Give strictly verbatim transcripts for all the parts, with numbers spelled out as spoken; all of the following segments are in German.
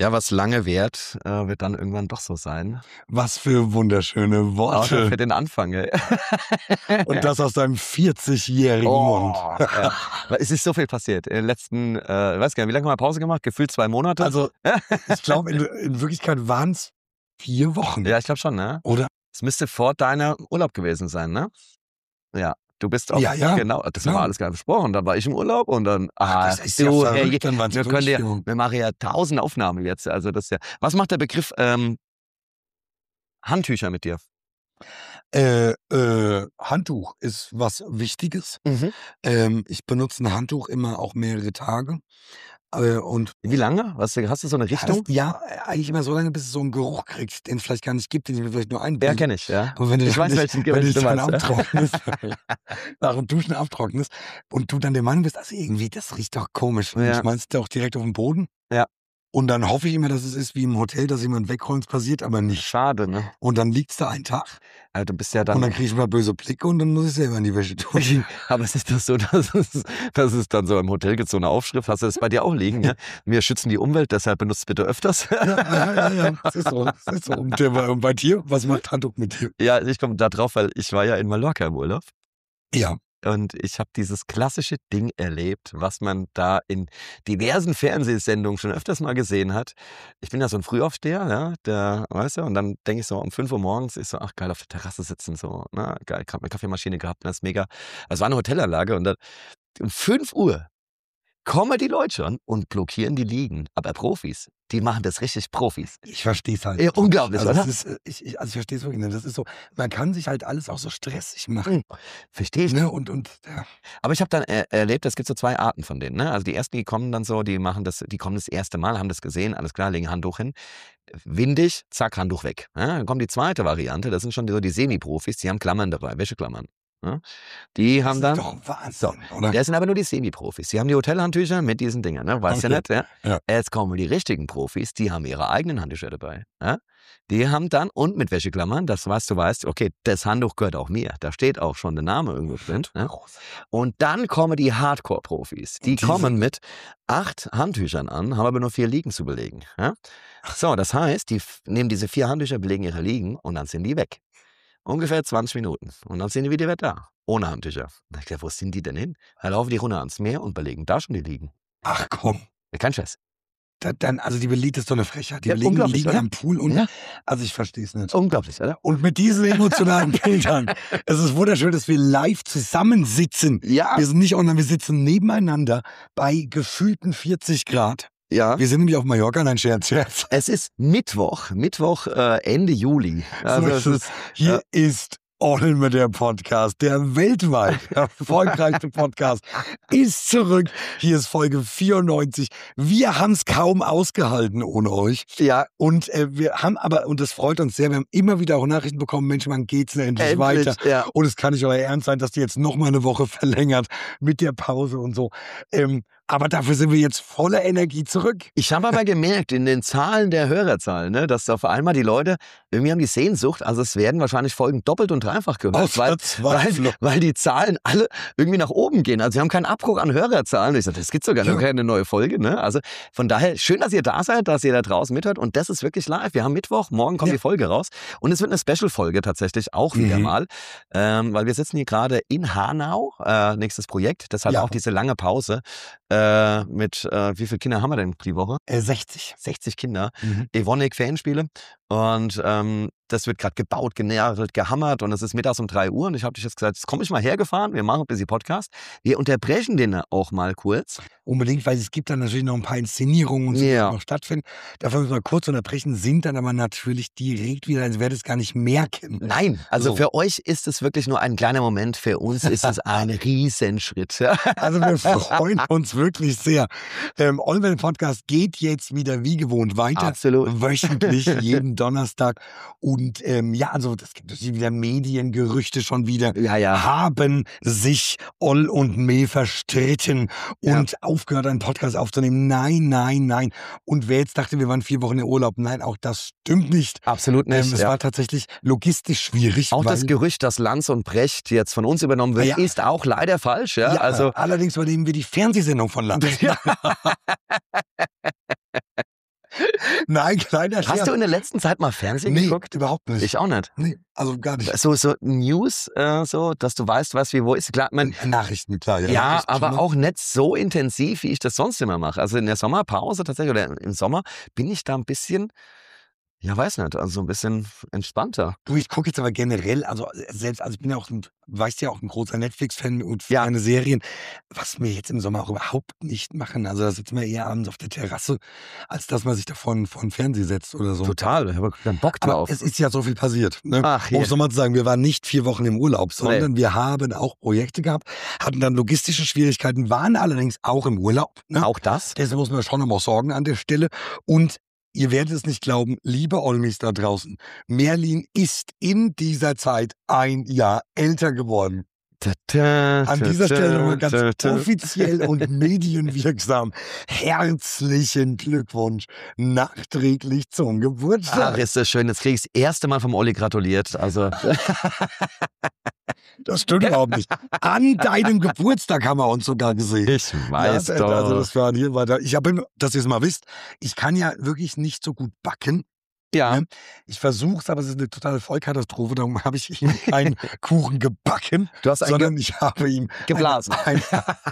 Ja, was lange währt, äh, wird dann irgendwann doch so sein. Was für wunderschöne Worte. Auch für den Anfang. Ey. Und das aus deinem vierzigjährigen Oh, Mund. ja. Es ist so viel passiert. In den letzten, äh, weiß gar nicht, wie lange haben wir Pause gemacht? Gefühlt zwei Monate. Also, ich glaube, in, in Wirklichkeit waren es vier Wochen. Ja, ich glaube schon, ne? Oder? Es müsste vor deiner Urlaub gewesen sein, ne? Ja. Du bist auch, ja, ja, genau, das klar. haben wir alles gar nicht besprochen. Dann war ich im Urlaub und dann, Ach, das ist du, ja hey, dann wir, können ja, wir machen ja tausend Aufnahmen jetzt. Also das ist ja. Was macht der Begriff ähm, Handtücher mit dir? Äh, äh, Handtuch ist was Wichtiges. Mhm. Ähm, ich benutze ein Handtuch immer auch mehrere Tage. Äh, und Wie lange? Was, hast du so eine Richtung? Ja, das, ja, eigentlich immer so lange, bis es so einen Geruch kriegt, den es vielleicht gar nicht gibt, den ich mir vielleicht nur einbilde. Ja, kenne ich, ja. Aber wenn du ich weiß, nicht, welchen, wenn welchen du du dann meinst, abtrocknest, nach dem Duschen abtrocknest und du dann der Meinung bist, also irgendwie, das riecht doch komisch. Und Ja. du schmeißt es auch direkt auf den Boden. Ja. Und dann hoffe ich immer, dass es ist wie im Hotel, dass jemand wegräumt, passiert aber nicht. Schade, ne? Und dann liegt es da einen Tag. Also du bist ja dann. Und dann kriege ich mal böse Blicke und dann muss ich selber in die Wäsche tun. Aber es ist das so, dass es, dass es dann so im Hotel gibt, so eine Aufschrift. Hast du das bei dir auch liegen? Ja? Wir schützen die Umwelt, deshalb benutzt es bitte öfters. Ja, ja, ja, ja. Das ist so. Das ist so. Und, der, und bei dir, was macht Handtuch mit dir? Ja, ich komme da drauf, weil ich war ja in Mallorca im Urlaub. Ja. Und ich habe dieses klassische Ding erlebt, was man da in diversen Fernsehsendungen schon öfters mal gesehen hat. Ich bin ja so ein Frühaufsteher, ja, der, weißt du, und dann denke ich so um fünf Uhr morgens, ich so, ach geil, auf der Terrasse sitzen, so, na, geil, ich habe eine Kaffeemaschine gehabt, das ist mega. Es war eine Hotelanlage und dann um fünf Uhr kommen die Leute schon und blockieren die Liegen. Aber Profis, die machen das richtig Profis. Ich verstehe es halt. Ja, unglaublich, also oder? Ist, ich, ich, also ich verstehe es wirklich nicht. Das ist so, man kann sich halt alles auch so stressig machen. Hm, verstehe ich. Ne? Und, und, ja. Aber ich habe dann er, erlebt, es gibt so zwei Arten von denen. Ne? Also die ersten, die kommen dann so, die machen das, die kommen das erste Mal, haben das gesehen, alles klar, legen Handtuch hin. Windig, zack, Handtuch weg. Ja, dann kommt die zweite Variante, das sind schon so die Semi-Profis, die haben Klammern dabei, Wäscheklammern. Ja? Die haben das dann. ist doch Wahnsinn, so, oder? Das sind aber nur die Semi-Profis. Die haben die Hotelhandtücher mit diesen Dingern, ne? Weißt Okay. ja nicht, ja? Ja. Jetzt kommen die richtigen Profis, die haben ihre eigenen Handtücher dabei. Ja? Die haben dann, und mit Wäscheklammern, das was du weißt, okay, das Handtuch gehört auch mir. Da steht auch schon der Name irgendwo drin. Ja? Und dann kommen die Hardcore-Profis. Die Diese- kommen mit acht Handtüchern an, haben aber nur vier Liegen zu belegen. Ja? So, das heißt, die f- nehmen diese vier Handtücher, belegen ihre Liegen und dann sind die weg. Ungefähr zwanzig Minuten. Und dann sind die wieder da. Ohne Handtücher. Da ich gedacht, wo sind die denn hin? Dann laufen die runter ans Meer und belegen da schon die Liegen. Ach komm. Kein Scheiß. Da, dann, also die Belegt ist doch eine Frechheit. Die Ja, belegen unglaublich, liegen oder? am Pool und Ja. also ich verstehe es nicht. Unglaublich, oder? Und mit diesen emotionalen Bildern. Es ist wunderschön, dass wir live zusammensitzen. Ja. Wir sind nicht online, wir sitzen nebeneinander bei gefühlten vierzig Grad. Ja. Wir sind nämlich auf Mallorca, nein, Scherz, Scherz. Es ist Mittwoch, Mittwoch äh, Ende Juli. Also So es ist ist, es. Hier ist All mit der Podcast, der weltweit erfolgreichste Podcast, ist zurück. Hier ist Folge vierundneunzig. Wir haben es kaum ausgehalten ohne euch. ja, Und äh, wir haben aber, und das freut uns sehr, wir haben immer wieder auch Nachrichten bekommen, Mensch, wann geht's denn endlich, endlich. weiter? Ja. Und es kann nicht euer Ernst sein, dass die jetzt noch mal eine Woche verlängert mit der Pause und so. Ähm, aber dafür sind wir jetzt voller Energie zurück. Ich habe aber gemerkt, in den Zahlen der Hörerzahlen, ne, dass auf einmal die Leute, irgendwie haben die Sehnsucht, also es werden wahrscheinlich Folgen doppelt und dreifach gehört, Aus weil, weil, Verzweiflung. weil die Zahlen alle irgendwie nach oben gehen. Also sie haben keinen Abbruch an Hörerzahlen. Ich sage, das gibt's sogar noch Ja. keine neue Folge. Ne? Also von daher, schön, dass ihr da seid, dass ihr da draußen mithört. Und das ist wirklich live. Wir haben Mittwoch, morgen kommt Ja. die Folge raus. Und es wird eine Special-Folge tatsächlich auch wieder Mhm. mal, ähm, weil wir sitzen hier gerade in Hanau, äh, nächstes Projekt. Deshalb Ja. auch diese lange Pause äh, mit, äh, wie viele Kinder haben wir denn die Woche? Äh, sechzig. sechzig Kinder. Mhm. Evonik Fanspiele. Und ähm, das wird gerade gebaut, genährt, gehammert und es ist mittags um drei Uhr und ich habe dich jetzt gesagt, jetzt komme ich mal hergefahren, wir machen ein bisschen Podcast. Wir unterbrechen den auch mal kurz. Unbedingt, weil es gibt dann natürlich noch ein paar Inszenierungen und so, Ja. die noch stattfinden. Dafür müssen wir kurz unterbrechen, sind dann aber natürlich direkt wieder, als werdet es gar nicht merken. Nein, also So. für euch ist es wirklich nur ein kleiner Moment, für uns ist es ein Riesenschritt. Also wir freuen uns wirklich sehr. Ähm, Allman Podcast geht jetzt wieder wie gewohnt weiter. Absolut. Wöchentlich, jeden Donnerstag. Und ähm, ja, also das gibt natürlich wieder Mediengerüchte schon wieder. Ja, ja. Haben sich Oll und Me verstritten und aufgehört, einen Podcast aufzunehmen. Nein, nein, nein. Und wer jetzt dachte, wir waren vier Wochen in Urlaub, nein, auch das stimmt nicht. Absolut nicht. Ähm, es ja. war tatsächlich logistisch schwierig. Auch weil, das Gerücht, dass Lanz und Brecht jetzt von uns übernommen wird, Ah, ja. ist auch leider falsch. Ja? ja, Also allerdings übernehmen wir die Fernsehsendung von Land. Nein, kleiner Hast Scherz. du in der letzten Zeit mal Fernsehen Nee, geguckt? überhaupt nicht. Ich auch nicht. Nee, also gar nicht. So, so News, äh, so, dass du weißt, was wie wo ist. Klar, man, Nachrichten, klar. Ja, ja, Nachrichten aber schon, auch nicht so intensiv, wie ich das sonst immer mache. Also in der Sommerpause tatsächlich oder im Sommer bin ich da ein bisschen, ja, weiß nicht, also so ein bisschen entspannter. Du, ich gucke jetzt aber generell, also selbst, also ich bin ja auch, ein, weißt ja, auch ein großer Netflix-Fan und Ja. meine Serien, was wir jetzt im Sommer auch überhaupt nicht machen. Also da sitzen wir eher abends auf der Terrasse, als dass man sich da vor vor den Fernseher setzt oder so. Total, ich habe dann Bock Aber drauf. es ist ja so viel passiert. Ne? Ach, Um je. es nochmal zu sagen, wir waren nicht vier Wochen im Urlaub, sondern wir haben auch Projekte gehabt, hatten dann logistische Schwierigkeiten, waren allerdings auch im Urlaub. Ne? Auch das? Deshalb muss man schon nochmal sorgen an der Stelle. Und ihr werdet es nicht glauben, liebe Olmis da draußen, Merlin ist in dieser Zeit ein Jahr älter geworden. Ta, ta, An ta, dieser ta, Stelle nochmal ta, ganz ta. offiziell und medienwirksam herzlichen Glückwunsch nachträglich zum Ach, Geburtstag. ist das schön. Jetzt kriege ich das erste Mal vom Olli gratuliert. Also, Das stimmt überhaupt nicht. An deinem Geburtstag haben wir uns sogar gesehen. ich weiß Ja, doch. also das war hier weiter. Ich habe, dass ihr es mal wisst, ich kann ja wirklich nicht so gut backen. ja, Ne? Ich versuche es, aber es ist eine totale Vollkatastrophe. Darum habe ich ihm keinen Kuchen gebacken, du hast einen sondern ich habe ihm geblasen. Ein,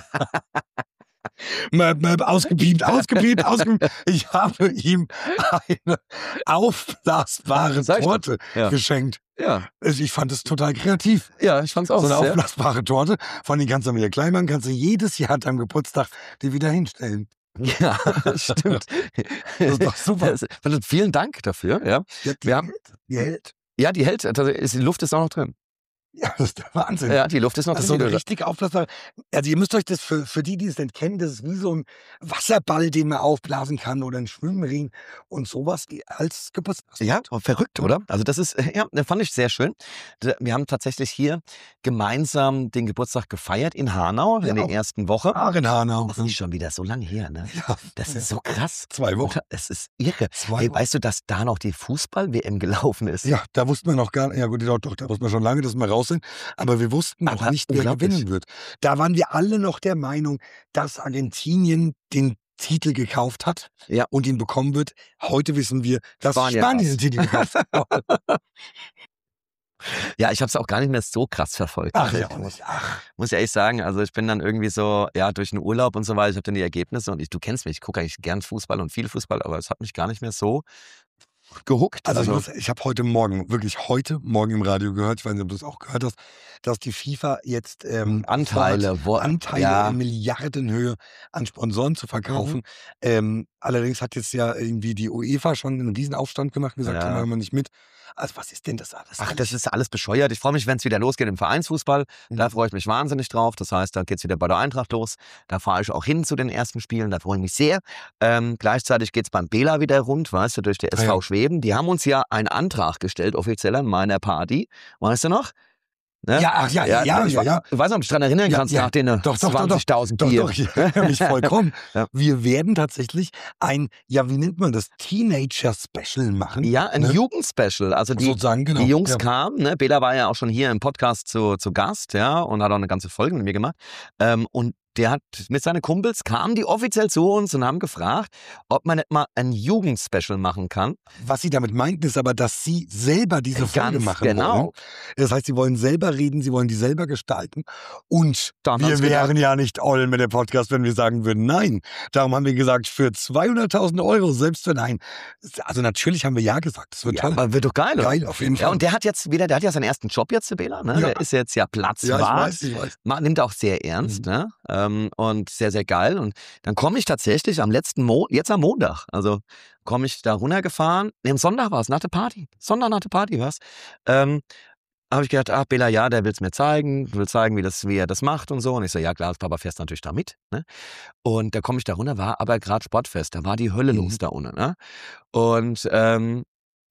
mal, mal ausgepiept, ausgepiept, ausgepiept. Ich habe ihm eine aufblasbare Sag ich doch. Torte Ja. geschenkt. Ja, Also ich fand es total kreativ. ja, ich fand's auch So eine sehr. aufblasbare Torte, von den kannst du wieder klein machen, kannst du jedes Jahr an deinem Geburtstag die wieder hinstellen. Ja, stimmt. Das ist doch super. Das- also vielen Dank dafür. Ja, Ja, die Wir haben- hält, die hält. ja die hält. Also ist, die Luft ist auch noch drin. Ja, das ist der Wahnsinn. Ja, die Luft ist noch Das ist drin. so die eine du- richtig aufblasbare. Also ihr müsst euch das für, für die, die es nicht kennen, das ist wie so ein Wasserball, den man aufblasen kann oder ein Schwimmring und sowas als Geburtstag. Ja, verrückt, oder? Also das ist, ja, das fand ich sehr schön. D- Wir haben tatsächlich hier gemeinsam den Geburtstag gefeiert in Hanau Ja, in der auch. ersten Woche. Aarenhanau. Das ist schon wieder so lange her, ne? Ja, Das ist so krass. zwei Wochen. Es ist irre. Zwei Ey, Wochen. weißt du, dass da noch die Fußball-W M gelaufen ist? Ja, da wussten wir noch gar nicht, ja gut, doch, doch, da wussten wir schon lange, dass wir raus sind, aber wir wussten noch Aber nicht, wer unglaublich. gewinnen wird. Da waren wir alle noch der Meinung, dass Argentinien den Titel gekauft hat Ja. und ihn bekommen wird. Heute wissen wir, dass Spanien Spanien war's. den Titel gekauft hat. Ja, ich habe es auch gar nicht mehr so krass verfolgt. Ach ja, auch nicht. Ach, Muss ich ehrlich sagen, also ich bin dann irgendwie so, ja, durch den Urlaub und so weiter, ich habe dann die Ergebnisse und ich, du kennst mich, ich gucke eigentlich gern Fußball und viel Fußball, aber es hat mich gar nicht mehr so gehuckt. also, ich, muss- ich habe heute Morgen, wirklich heute Morgen im Radio gehört, ich weiß nicht, ob du es auch gehört hast, dass die FIFA jetzt ähm, Anteile, vorhat, wo, Anteile ja, in Milliardenhöhe an Sponsoren zu verkaufen. Ähm, allerdings hat jetzt ja irgendwie die UEFA schon einen Riesenaufstand gemacht und gesagt, Ja. da machen wir nicht mit. Also was ist denn das alles? ach, das ist alles bescheuert. Ich freue mich, wenn es wieder losgeht im Vereinsfußball. Da Mhm. freue ich mich wahnsinnig drauf. Das heißt, da geht's wieder bei der Eintracht los. Da fahre ich auch hin zu den ersten Spielen. Da freue ich mich sehr. Ähm, gleichzeitig geht's beim Bela wieder rund, weißt du, durch die S V Ah, ja. Schweben. Die haben uns ja einen Antrag gestellt, offiziell an meiner Party. Weißt du noch? Ne? Ja, ach ja, ja, ja, ich, ja, ja. Ich weiß nicht, ob du dich daran erinnern Ja, kannst, ja. nach den Doch, doch, doch, doch. zwanzigtausend Doch, Bier. doch, ich erinnere mich vollkommen. Ja. Wir werden tatsächlich ein, ja, wie nennt man das, Teenager-Special machen. Ja, ein Ne? Jugendspecial. Also die, Sozusagen, genau. die Jungs ja. kamen, ne? Bela war ja auch schon hier im Podcast zu, zu Gast, ja, und hat auch eine ganze Folge mit mir gemacht. Ähm, und der hat mit seinen Kumpels, kamen die offiziell zu uns und haben gefragt, ob man nicht mal ein Jugendspecial machen kann. Was sie damit meinten, ist aber, dass sie selber diese Folge Ganz machen genau. wollen. Das heißt, sie wollen selber reden, sie wollen die selber gestalten. Und Dann wir haben's gedacht. wären ja nicht Ollen mit dem Podcast, wenn wir sagen würden, nein. Darum haben wir gesagt, für zweihunderttausend Euro, selbst für nein. Also natürlich haben wir ja gesagt, das wird Ja, toll. aber wird doch geil, oder? Geil, auf jeden Fall. Ja, und der hat jetzt wieder, der hat ja seinen ersten Job jetzt, der Bela, ne? Ja. Der ist jetzt ja Platzwart. Ja, ich weiß, ich weiß. Ma- nimmt auch sehr ernst, Mhm. ne? Ähm, und sehr, sehr geil. Und dann komme ich tatsächlich am letzten Mo jetzt am Montag, also komme ich da runtergefahren. Nee, am Sonntag war es, nach der Party. Sonntag nach der Party war es. Ähm, habe ich gedacht, ach, Bela, ja, der will es mir zeigen, will zeigen, wie, das, wie er das macht und so. Und ich so, ja klar, das Papa fährst natürlich da mit. Ne? Und da komme ich da runter, war aber gerade Sportfest, da war die Hölle Mhm. los da unten. Ne? Und ähm,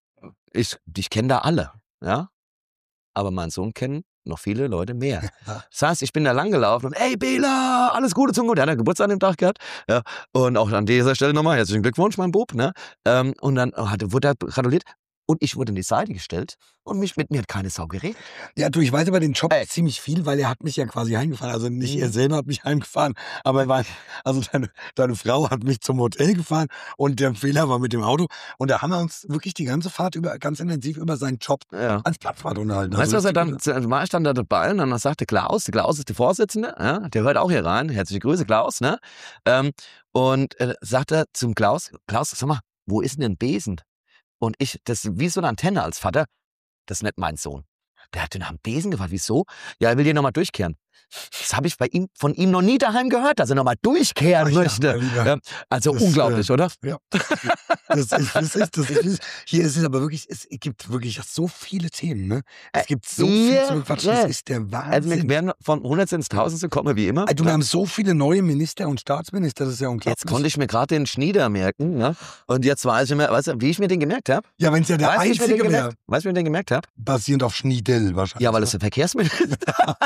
ich, ich kenne da alle, ja. Aber meinen Sohn kennen noch viele Leute mehr. Das heißt, ich bin da lang gelaufen und ey Bela, alles Gute zum Guten. Der hat ja Geburtstag an dem Tag gehabt. Ja. Und auch an dieser Stelle nochmal herzlichen Glückwunsch, mein Bub. Ne? Ähm, und dann hatte, wurde er gratuliert. und ich wurde an die Seite gestellt und mich, mit mir hat keine Sau geredet. Ja, du, ich weiß über den Job Ey. ziemlich viel, weil er hat mich ja quasi heimgefahren. Also nicht Mhm. er selber hat mich heimgefahren, aber er war, also deine, deine Frau hat mich zum Hotel gefahren und der Fehler war mit dem Auto. Und da haben wir uns wirklich die ganze Fahrt über ganz intensiv über seinen Job Ja. als Plattfahrt unterhalten. Weißt du, was Also er dann, richtig dann war ich dann da dabei und dann sagte Klaus, der Klaus ist der Vorsitzende, ja, der hört auch hier rein, herzliche Grüße Klaus, ne? Ähm, und äh, sagt er zum Klaus, Klaus, sag mal, wo ist denn ein Besen? Und ich, das ist wie so eine Antenne als Vater, das ist nicht mein Sohn. Der hat den am Besen gefragt, wieso? Ja, er will den nochmal durchkehren. Das habe ich bei ihm, von ihm noch nie daheim gehört, dass er nochmal durchkehren Ach ja, möchte. mein Lieber. Ja, also Das, unglaublich, äh, oder? Ja. Das ist, das ist, das ist, hier ist es aber wirklich, es gibt wirklich so viele Themen, ne? Es gibt so viel zu bequatschen, das ist der Also wir Wahnsinn. werden von hundert ins Tausendste kommen, wie immer. Also, du, wir haben so viele neue Minister und Staatsminister, das ist ja unglaublich. Jetzt konnte ich mir gerade den Schnieder merken, ne? Und jetzt weiß ich mir, weißt du, wie ich mir den gemerkt habe? Ja, wenn es ja der Weißt du, wie ich mir den einzige wäre, gemerkt, weißt du, wie ich mir den gemerkt habe? basierend auf Schniedel wahrscheinlich. Ja, weil es der Verkehrsminister ist.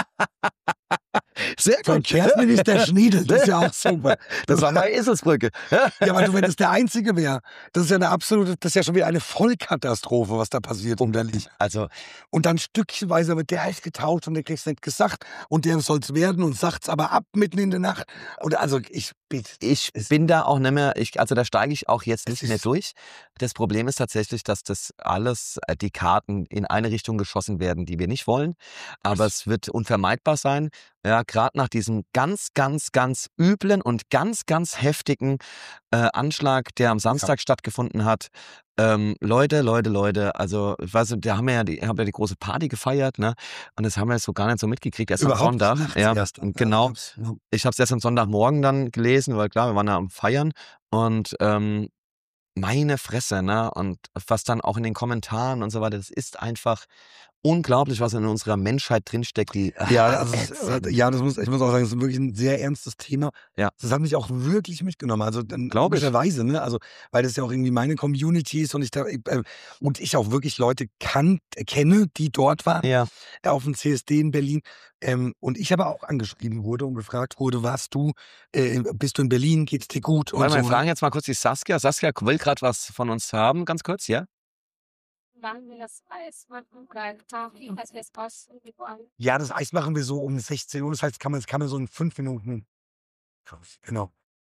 Sehr gut. Verkehrsminister Schniedel, das ist ja auch super. Das war meine Eselsbrücke. Ja, aber du, wenn es der einzige wäre, das ist ja eine absolute, das ist ja schon wieder eine Vollkatastrophe, was da passiert in Berlin. Also, Und dann stückchenweise wird der ist getauscht und der kriegt's nicht gesagt und der soll's werden und sagt's aber ab mitten in der Nacht. Und also ich bitte. ich Es- bin da auch nicht mehr, ich, also da steige ich auch jetzt Es nicht mehr ist- durch. Das Problem ist tatsächlich, dass das alles, äh, die Karten in eine Richtung geschossen werden, die wir nicht wollen. Aber es wird unvermeidbar sein. Ja, gerade nach diesem ganz, ganz, ganz üblen und ganz, ganz heftigen äh, Anschlag, der am Samstag stattgefunden hat. Ähm, Leute, Leute, Leute, also ich weiß nicht, da haben wir ja die, haben ja die große Party gefeiert, ne? Und das haben wir so gar nicht so mitgekriegt, erst am Überhaupt Sonntag. nachts Ja, erst. und genau. Ja. Ich habe es erst am Sonntagmorgen dann gelesen, weil klar, wir waren ja am Feiern und ähm, meine Fresse, ne? Und was dann auch in den Kommentaren und so weiter, das ist einfach unglaublich, was in unserer Menschheit drinsteckt. Die, Ja, also, es- ja, das muss, ich muss auch sagen, das ist wirklich ein sehr ernstes Thema. Ja. Das hat mich auch wirklich mitgenommen. Also dann Glaub ich. logischerweise, ne? Also, weil das ja auch irgendwie meine Community ist und ich da äh, und ich auch wirklich Leute kan kenne, die dort waren, ja, äh, auf dem C S D in Berlin. Ähm, und ich aber auch angeschrieben wurde und gefragt wurde, warst du, äh, bist du in Berlin, geht's dir gut? Und warte mal, so. wir fragen jetzt mal kurz die Saskia. Saskia will gerade was von uns haben, ganz kurz, ja? Wann wir das Eis machen, gleich Tag, als wir es ausprobieren. Ja, das Eis machen wir so um sechzehn Uhr. Das heißt, kann man, das kann man so in fünf Minuten. Genau.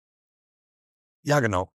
Ja, genau.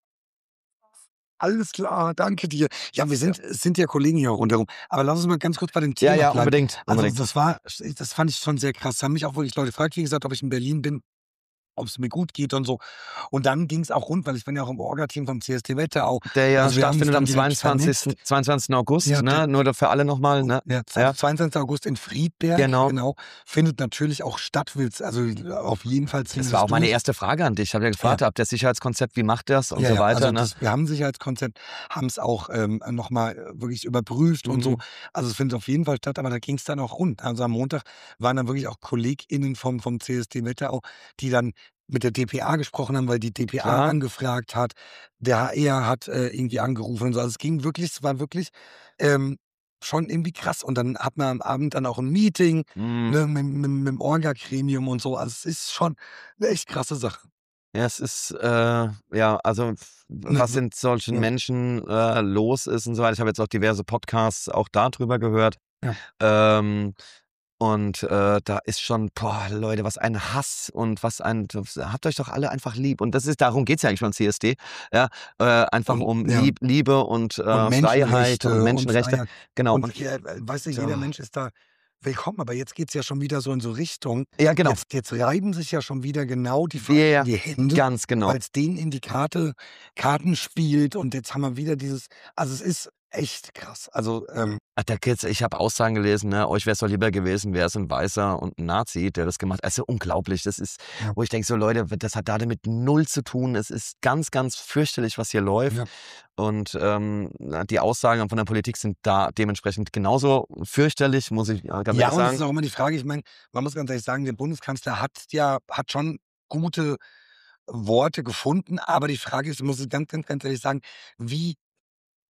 Alles klar, danke dir. Ja, wir sind, es sind ja Kollegen hier rundherum. Aber lass uns mal ganz kurz bei dem Thema Ja, ja, bleiben. unbedingt. Also unbedingt. das war, das fand ich schon sehr krass. Da haben mich auch wirklich Leute gefragt, wie gesagt, ob ich in Berlin bin, ob es mir gut geht und so. Und dann ging es auch rund, weil ich bin ja auch im Orga-Team vom C S D Wetterau. Der ja Also wir haben uns stattfindet am dann direkt zweiundzwanzigsten zweiundzwanzigsten August, Ja, ne? der- Nur für alle nochmal, ne? Ja, Ja. zweiundzwanzigsten August in Friedberg. Genau. genau. Findet natürlich auch statt. Will's, also auf jeden Fall ziehen Das wir war auch meine durch. erste Frage an dich. Ich habe ja gefragt, habt ihr das Sicherheitskonzept, wie macht das und Ja, so ja, weiter, also ne? das, wir haben ein Sicherheitskonzept, haben es auch ähm, nochmal wirklich überprüft und so. Mhm. Also es findet auf jeden Fall statt, aber da ging es dann auch rund. Also am Montag waren dann wirklich auch KollegInnen vom, vom C S D Wetterau, die dann mit der D P A gesprochen haben, weil die D P A Klar. angefragt hat. Der H R hat äh, irgendwie angerufen und so. Also es ging wirklich, es war wirklich ähm, schon irgendwie krass. Und dann hat man am Abend dann auch ein Meeting Mhm. ne, mit, mit, mit dem Orga-Gremium und so. Also es ist schon eine echt krasse Sache. Ja, es ist, äh, ja, also was Ne, in solchen ja. Menschen äh, los ist und so weiter. Ich habe jetzt auch diverse Podcasts auch darüber gehört. Ja. Ähm, und äh, da ist schon, boah, Leute, was ein Hass und was ein, habt euch doch alle einfach lieb. Und das ist, darum geht es ja eigentlich beim C S D. Ja, äh, einfach Und, um ja. Lieb, Liebe und, äh, Und Freiheit und Menschenrechte. Freiheit. Genau. Und Und, äh, weißt du, so. jeder Mensch ist da willkommen, aber jetzt geht es ja schon wieder so in so Richtung. ja, genau. Jetzt, jetzt reiben sich ja schon wieder genau die, Ja, ja, die Hände, ganz genau. weil es denen in die Karte, Karten spielt und jetzt haben wir wieder dieses, also es ist echt krass. Also ähm, Ach, der Kids, ich habe Aussagen gelesen, ne? Euch wäre es doch lieber gewesen, wäre es ein Weißer und ein Nazi, der das gemacht hat. Also unglaublich. Das ist, Ja. wo ich denke, so Leute, das hat damit null zu tun. Es ist ganz, ganz fürchterlich, was hier läuft. Ja. Und ähm, die Aussagen von der Politik sind da dementsprechend genauso fürchterlich, muss ich ganz ja, ehrlich und es ist sagen. auch immer die Frage, ich meine, man muss ganz ehrlich sagen, der Bundeskanzler hat ja, hat schon gute Worte gefunden, aber die Frage ist, ich muss es ganz, ganz, ganz ehrlich sagen, wie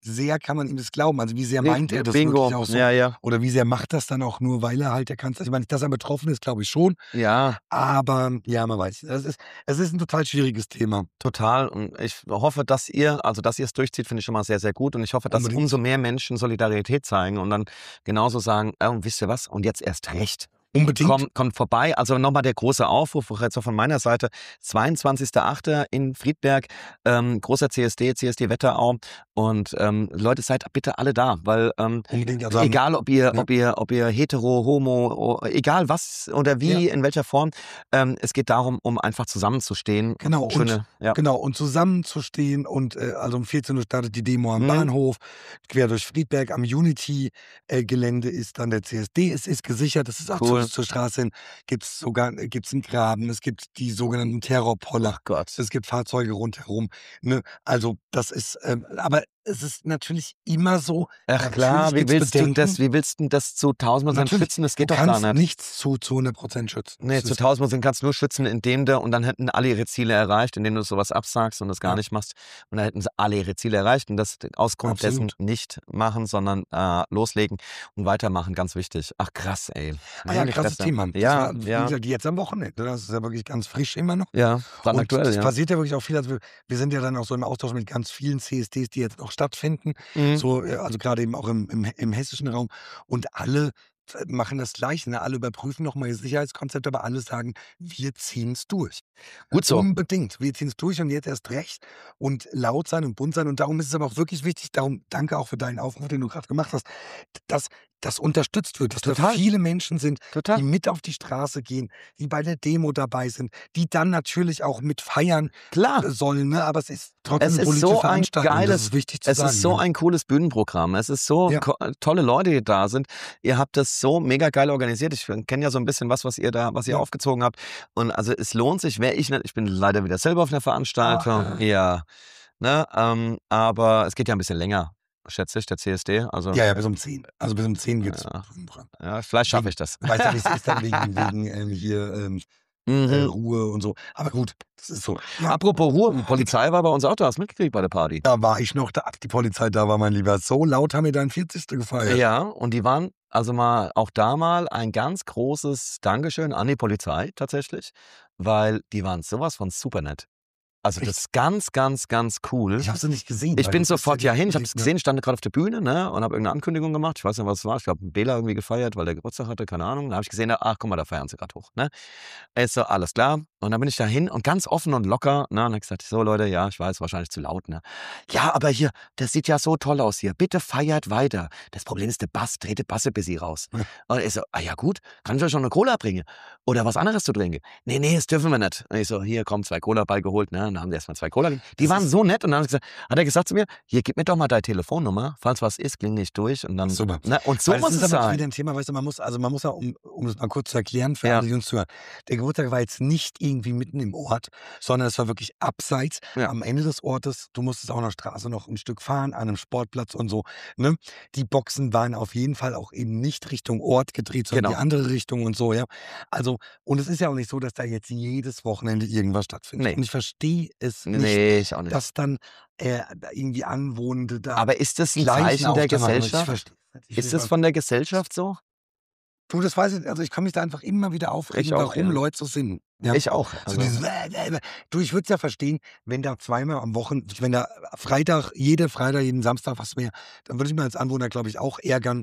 sehr kann man ihm das glauben. Also wie sehr meint er das Bingo. wirklich auch so? Ja, ja. Oder wie sehr macht das dann auch nur, weil er halt der Kanzler ist? Ich meine, dass er betroffen ist, glaube ich schon. Ja, Aber ja, man weiß. Es ist, es ist ein total schwieriges Thema. total. Und ich hoffe, dass ihr, also dass ihr es durchzieht, finde ich schon mal sehr, sehr gut. Und ich hoffe, dass Unbedingt. umso mehr Menschen Solidarität zeigen und dann genauso sagen, äh, wisst ihr was? Und jetzt erst recht. Unbedingt. Kommt, kommt vorbei. Also nochmal der große Aufruf, auch jetzt auch von meiner Seite. zweiundzwanzigster achter in Friedberg, ähm, großer C S D, C S D Wetterau. Und ähm, Leute, seid bitte alle da, weil ähm, Unbedingt. Also am- egal ob ihr, ja. ob ihr, ob ihr hetero, homo, o- egal was oder wie, Ja. in welcher Form, ähm, es geht darum, um einfach zusammenzustehen. Genau, und- Schöne, ja. Genau, und zusammenzustehen und äh, also um vierzehn Uhr startet die Demo am Mhm. Bahnhof, quer durch Friedberg, am Unity-Gelände ist dann der C S D, es ist gesichert, es ist auch Cool. zur, zur Straße hin, gibt es sogar gibt's einen Graben, es gibt die sogenannten Terrorpoller, Ach Gott. es gibt Fahrzeuge rundherum, ne? Also das ist, ähm, aber es ist natürlich immer so, Ach natürlich klar, wie gibt's willst du Bedenken. das, wie willst du das zu tausend Prozent Natürlich, schützen? Das geht du doch gar kannst nicht. nichts zu, zu hundert Prozent schützen. Nee, Das zu ist- tausend Prozent kannst du nur schützen, indem du, und dann hätten alle ihre Ziele erreicht, indem du sowas absagst und das gar Ja. nicht machst. Und dann hätten sie alle ihre Ziele erreicht und das aus Grund dessen Absolut. nicht machen, sondern äh, loslegen und weitermachen, ganz wichtig. Ach krass, ey. Ah ja, Meine krasses Fresse. Thema. Das Ja, war, wie ja, gesagt, jetzt am Wochenende. Das ist ja wirklich ganz frisch immer noch. ja, dann Und aktuell, es ja. passiert ja wirklich auch viel. Also wir, wir sind ja dann auch so im Austausch mit ganz vielen C S Ds, die jetzt noch stattfinden. Mhm. So, äh, also gerade eben auch im, im, im hessischen Raum. Und alle äh, machen das Gleiche. Ne? Alle überprüfen nochmal ihr Sicherheitskonzept, aber alle sagen, wir ziehen es durch. Gut so. Unbedingt. Wir ziehen es durch und jetzt erst recht und laut sein und bunt sein. Und darum ist es aber auch wirklich wichtig, darum danke auch für deinen Aufruf, den du gerade gemacht hast, dass das unterstützt wird, dass da Total. viele Menschen sind, die Total. mit auf die Straße gehen, die bei der Demo dabei sind, die dann natürlich auch mit feiern Klar. äh, sollen. Ne? Aber es ist trotzdem Es eine ist politische so ein Veranstaltung. Das geiles, ist wichtig zu es sagen. ist so ne? ein cooles Bühnenprogramm. Es ist so Ja. ko- tolle Leute, die da sind. Ihr habt das so mega geil organisiert. Ich kenne ja so ein bisschen was, was ihr da, was ihr Ja. aufgezogen habt. Und also es lohnt sich, wäre ich nicht, ich bin leider wieder selber auf einer Veranstaltung. Ah. Ja. Ne, ähm, aber es geht ja ein bisschen länger, schätze ich, der C S D. Also Ja, ja, bis um zehn. Also bis um zehn geht's. Ja. dran. ja, vielleicht schaffe ich das. Weiß ja nicht, es ist dann wegen, wegen ähm, hier ähm, äh, Mhm. Ruhe und so. Aber gut, das ist so. Ja, Apropos Ruhe, die Polizei war bei uns auch da, hast du mitgekriegt bei der Party. da war ich noch, da als die Polizei da war, mein Lieber. So laut haben wir deinen vierzigsten gefeiert. Ja, und die waren also mal auch da mal ein ganz großes Dankeschön an die Polizei tatsächlich, weil die waren sowas von super nett. Also das ist ganz, ganz, ganz cool. Ich habe sie nicht gesehen. Ich weil bin du bist sofort ja die- hin, ich habe die- es gesehen, ich stand gerade auf der Bühne, ne, und habe irgendeine Ankündigung gemacht. Ich weiß nicht, was es war. Ich glaube, Bela irgendwie gefeiert, weil der Geburtstag hatte, keine Ahnung. Da habe ich gesehen, ach, guck mal, da feiern sie gerade hoch, ne. Ist so, alles klar. Und dann bin ich da hin und ganz offen und locker, ne, und dann gesagt, so Leute, ja, ich weiß, wahrscheinlich zu laut, ne. Ja, aber hier, das sieht ja so toll aus hier. Bitte feiert weiter. Das Problem ist der Bass, dreht die Basse bis sie raus. Ja. Und ich so, ah ja gut, kann ich euch schon eine Cola bringen? Oder was anderes zu trinken? Nee, nee, das dürfen wir nicht. Und ich so, hier, komm, zwei Cola beigeholt, ne, und dann haben die erstmal zwei Cola. Die Das waren ist- so nett und dann hat er, gesagt, hat er gesagt zu mir, hier, gib mir doch mal deine Telefonnummer, falls was ist, klingel ich durch und dann, Super. ne, und so Weil muss das es ist aber auch sein. wieder ein Thema, weißt du, man muss, also man muss ja, um, um es mal kurz zu erklären für Ja. alle, die uns zuhören, der Geburtstag war jetzt nicht irgendwie mitten im Ort, sondern es war wirklich abseits, Ja. am Ende des Ortes. Du musstest auch an der Straße noch ein Stück fahren, an einem Sportplatz und so. Ne? Die Boxen waren auf jeden Fall auch eben nicht Richtung Ort gedreht, sondern Genau. die andere Richtung und so, ja. Also, und es ist ja auch nicht so, dass da jetzt jedes Wochenende irgendwas stattfindet. Nee. Und ich verstehe es nicht, Nee, ich auch nicht. dass dann äh, da irgendwie Anwohnende da Aber ist das ein Gleichen Zeichen der Auftrag machen. Ich Gesellschaft? verstehe es nicht. Ich Ist will das von der Gesellschaft so? Du, das weiß ich, also ich kann mich da einfach immer wieder aufregen, Ich auch, warum ja. Leute so sind. Ja? Ich auch. So Also, dieses, äh, äh, äh. Du, ich würde es ja verstehen, wenn da zweimal am Wochen, wenn da Freitag, jede Freitag, jeden Samstag was mehr, dann würde ich mir als Anwohner, glaube ich, auch ärgern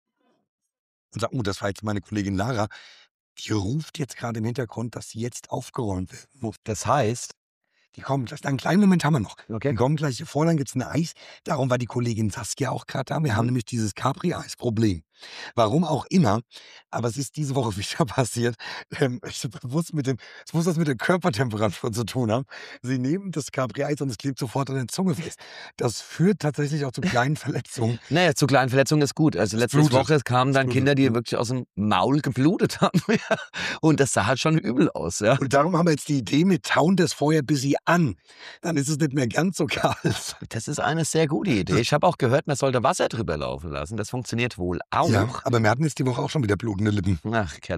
und sagen, oh, das war jetzt meine Kollegin Lara, die ruft jetzt gerade im Hintergrund, dass sie jetzt aufgeräumt werden muss. das heißt, Die kommen, gleich- einen kleinen Moment haben wir noch. okay. Die kommen gleich hier vor, dann gibt es ein Eis. Darum war die Kollegin Saskia auch gerade da. Wir haben Mhm. nämlich dieses Capri-Eis-Problem. Warum auch immer, aber es ist diese Woche wieder passiert. Ähm, ich muss, mit dem, es muss was mit der Körpertemperatur zu tun haben. Sie nehmen das Capri-Eis und es klebt sofort an der Zunge fest. Das führt tatsächlich auch zu kleinen Verletzungen. Naja, zu kleinen Verletzungen ist gut. Also Es letzte blutet. Woche kamen dann Es Kinder, die blutet, ja. wirklich aus dem Maul geblutet haben. Und das sah halt schon übel aus, ja. Und darum haben wir jetzt die Idee, mit tauen das Feuer bis sie an. Dann ist es nicht mehr ganz so kalt. Das ist eine sehr gute Idee. Ich habe auch gehört, man sollte Wasser drüber laufen lassen. Das funktioniert wohl auch. Ja, aber wir hatten jetzt die Woche auch schon wieder blutende Lippen. Ach, Kelle.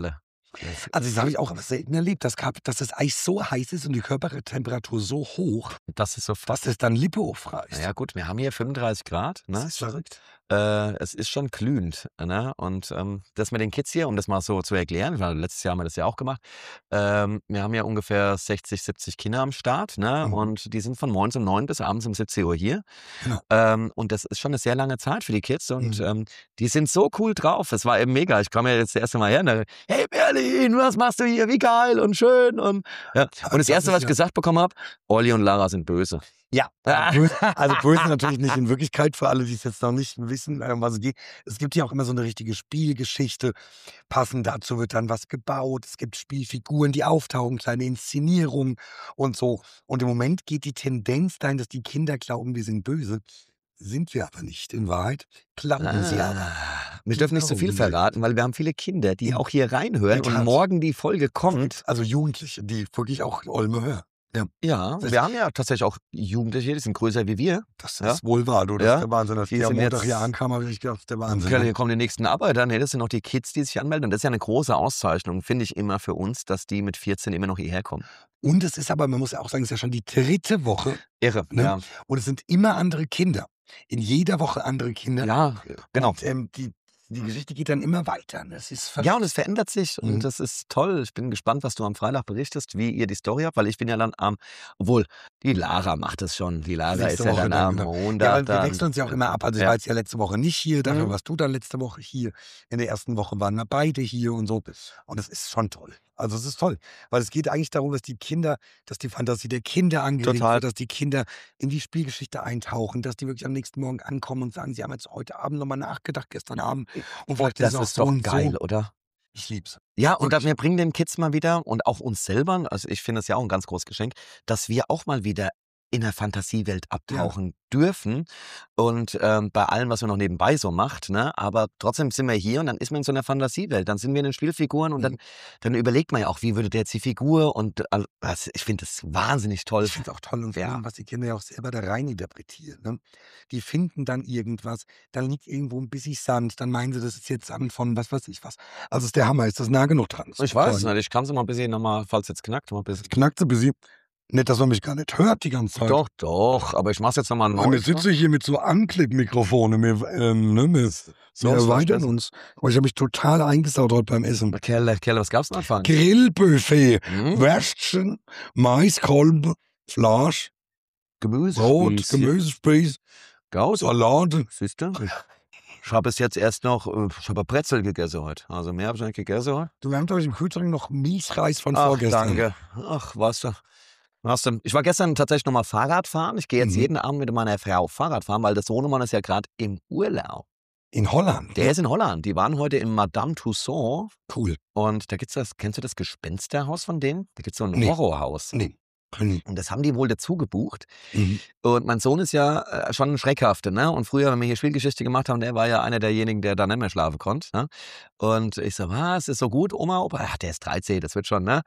Also das habe ich auch selten erlebt, dass, dass das Eis so heiß ist und die Körpertemperatur so hoch, Das ist so dass es dann Lippe aufreißt. Naja gut, wir haben hier fünfunddreißig Grad. Das Ne? ist verrückt. Äh, es ist schon glühend. Ne? Und ähm, das mit den Kids hier, um das mal so zu erklären, weil letztes Jahr haben wir das ja auch gemacht, ähm, wir haben ja ungefähr sechzig, siebzig Kinder am Start. Ne? Mhm. Und die sind von morgens um neun bis abends um siebzehn Uhr hier. Genau. Ähm, und das ist schon eine sehr lange Zeit für die Kids. Und Mhm. ähm, die sind so cool drauf. Es war eben mega. Ich komme ja jetzt das erste Mal her. Und dann, hey Berlin, was machst du hier? Wie geil und schön. Und, ja. und das, das Erste, ist was ich ja- gesagt bekommen habe, Olli und Lara sind böse. Ja, also böse, also böse natürlich nicht in Wirklichkeit, für alle, die es jetzt noch nicht wissen, um was es geht. Es gibt ja auch immer so eine richtige Spielgeschichte. Passend dazu wird dann was gebaut. Es gibt Spielfiguren, die auftauchen, kleine Inszenierungen und so. Und im Moment geht die Tendenz dahin, dass die Kinder glauben, wir sind böse. Sind wir aber nicht. In Wahrheit glauben sie aber. Ah, wir dürfen nicht so viel glauben wir. verraten, weil wir haben viele Kinder, die Ja. auch hier reinhören Ja, klar. und morgen die Folge kommt. Also Jugendliche, die wirklich auch Olme hören. Ja, Ja, Das- wir haben ja tatsächlich auch Jugendliche, die sind größer wie wir. das Ja. ist wohl wahr, du. Das Ja. ist der Wahnsinn. Als Die ich am sind Montag jetzt- hier ankam, habe ich gedacht, das ist der Wahnsinn. Okay, hier kommen die nächsten Arbeiter. Nee, das sind noch die Kids, die sich anmelden. Und das ist ja eine große Auszeichnung, finde ich immer für uns, dass die mit vierzehn immer noch hierher kommen. Und es ist aber, man muss ja auch sagen, es ist ja schon die dritte Woche Irre. Ne? Ja. und es sind immer andere Kinder. In jeder Woche andere Kinder. ja, genau. Und, ähm, die, die Geschichte geht dann immer weiter. Das ist Ja, und es verändert sich Mhm. und das ist toll. Ich bin gespannt, was du am Freitag berichtest, wie ihr die Story habt, weil ich bin ja dann am, obwohl, die Lara macht es schon. Die Lara Nächste ist ja Woche dann dann, am genau. Montag. Ja, weil wir dann. wechseln uns ja auch immer ab. Also ich Ja. war jetzt ja letzte Woche nicht hier, dafür Mhm. warst du dann letzte Woche hier. In der ersten Woche waren wir beide hier und so. Und das ist schon toll. Also es ist toll, weil es geht eigentlich darum, dass die Kinder, dass die Fantasie der Kinder angeregt Total. wird, dass die Kinder in die Spielgeschichte eintauchen, dass die wirklich am nächsten Morgen ankommen und sagen, sie haben jetzt heute Abend nochmal nachgedacht, gestern Abend. Und vielleicht Das es auch ist so doch und geil, so. oder? Ich lieb's. Ja, und Wirklich. wir bringen den Kids mal wieder und auch uns selber, also ich finde es ja auch ein ganz großes Geschenk, dass wir auch mal wieder in der Fantasiewelt abtauchen dürfen und ähm, bei allem, was man noch nebenbei so macht, ne? Aber trotzdem sind wir hier und dann ist man in so einer Fantasiewelt, dann sind wir in den Spielfiguren und Mhm. dann, dann überlegt man ja auch, wie würde der jetzt die Figur und äh, also ich finde das wahnsinnig toll. Ich finde es auch toll und vor Ja. allem, was die Kinder ja auch selber da rein interpretieren. Ne? Die finden dann irgendwas, dann liegt irgendwo ein bisschen Sand, dann meinen sie, das ist jetzt Sand von was weiß ich was. Also ist der Hammer, ist das nah genug dran? Ich weiß es nicht, ich kann es mal ein bisschen nochmal, falls es jetzt knackt, mal ein bisschen. Knackt so ein bisschen. Nicht, dass man mich gar nicht hört die ganze Zeit. Doch, doch, aber ich mach's jetzt nochmal Aber neu. wir sitzen hier mit so Anklipp-Mikrofonen. Wir, ähm, ne, wir, So, wir was erweitern das? uns. Aber ich habe mich total eingesaut heute beim Essen. Kerle, Kerle, was gab's denn am Anfang? Grillbuffet. Hm? Würstchen, Maiskolben, Fleisch, Gemüse. Brot, Gemüsespieß, Gause. Salate. Siehst du? Ich habe es jetzt erst noch, äh, ich habe Brezel gegessen heute. Also mehr habe ich nicht gegessen heute. Du, wir haben doch im Kühlschrank noch Milchreis von Ach, vorgestern. danke. Ach, weißt du. Weißt du, ich war gestern tatsächlich nochmal Fahrrad fahren. Ich gehe jetzt Mhm. jeden Abend mit meiner Frau Fahrrad fahren, weil der Sohnemann ist ja gerade im Urlaub. In Holland. Der ist in Holland. Die waren heute in Madame Tussauds. Cool. Und da gibt's das, kennst du das Gespensterhaus von denen? Da gibt's so ein Nee. Horrorhaus. Nee. Können Und das haben die wohl dazu gebucht. Mhm. Und mein Sohn ist ja äh, schon ein Schreckhafte, ne? Und früher, wenn wir hier Spielgeschichte gemacht haben, der war ja einer derjenigen, der da nicht mehr schlafen konnte, ne? Und ich so, was, ist so gut, Oma, Opa? Ach, der ist dreizehn, das wird schon, ne?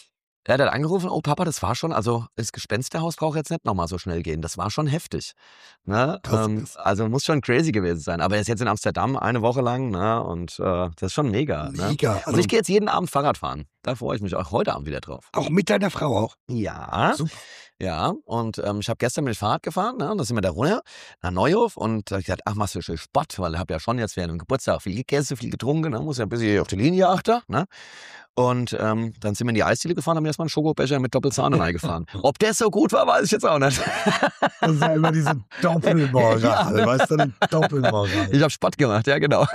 Er hat dann angerufen, oh Papa, das war schon, also das Gespensterhaus braucht jetzt nicht nochmal so schnell gehen. Das war schon heftig. Ne? Krass, Ähm, krass. also muss schon crazy gewesen sein. Aber er ist jetzt in Amsterdam eine Woche lang, ne? Und äh, das ist schon mega. Ne? Mega. Und Also ich gehe jetzt jeden Abend Fahrrad fahren. Da freue ich mich auch heute Abend wieder drauf. auch mit deiner Frau auch. Ja, Super. ja. Und ähm, ich habe gestern mit dem Fahrrad gefahren, ne? Und da sind wir da runter nach Neuhof und da hab ich gesagt, ach, machst du schön Sport, weil ich habe ja schon jetzt während dem Geburtstag viel gegessen, viel getrunken, ne? Muss ja ein bisschen auf die Linie achten, ne? Und ähm, dann sind wir in die Eisdiele gefahren, haben erstmal einen Schokobecher mit Doppelsahne reingefahren. Ob der so gut war, weiß ich jetzt auch nicht. Das ist ja immer diese Doppelmoral. Ja. Weißt du, die Doppelmoral. Ich habe Sport gemacht, ja genau.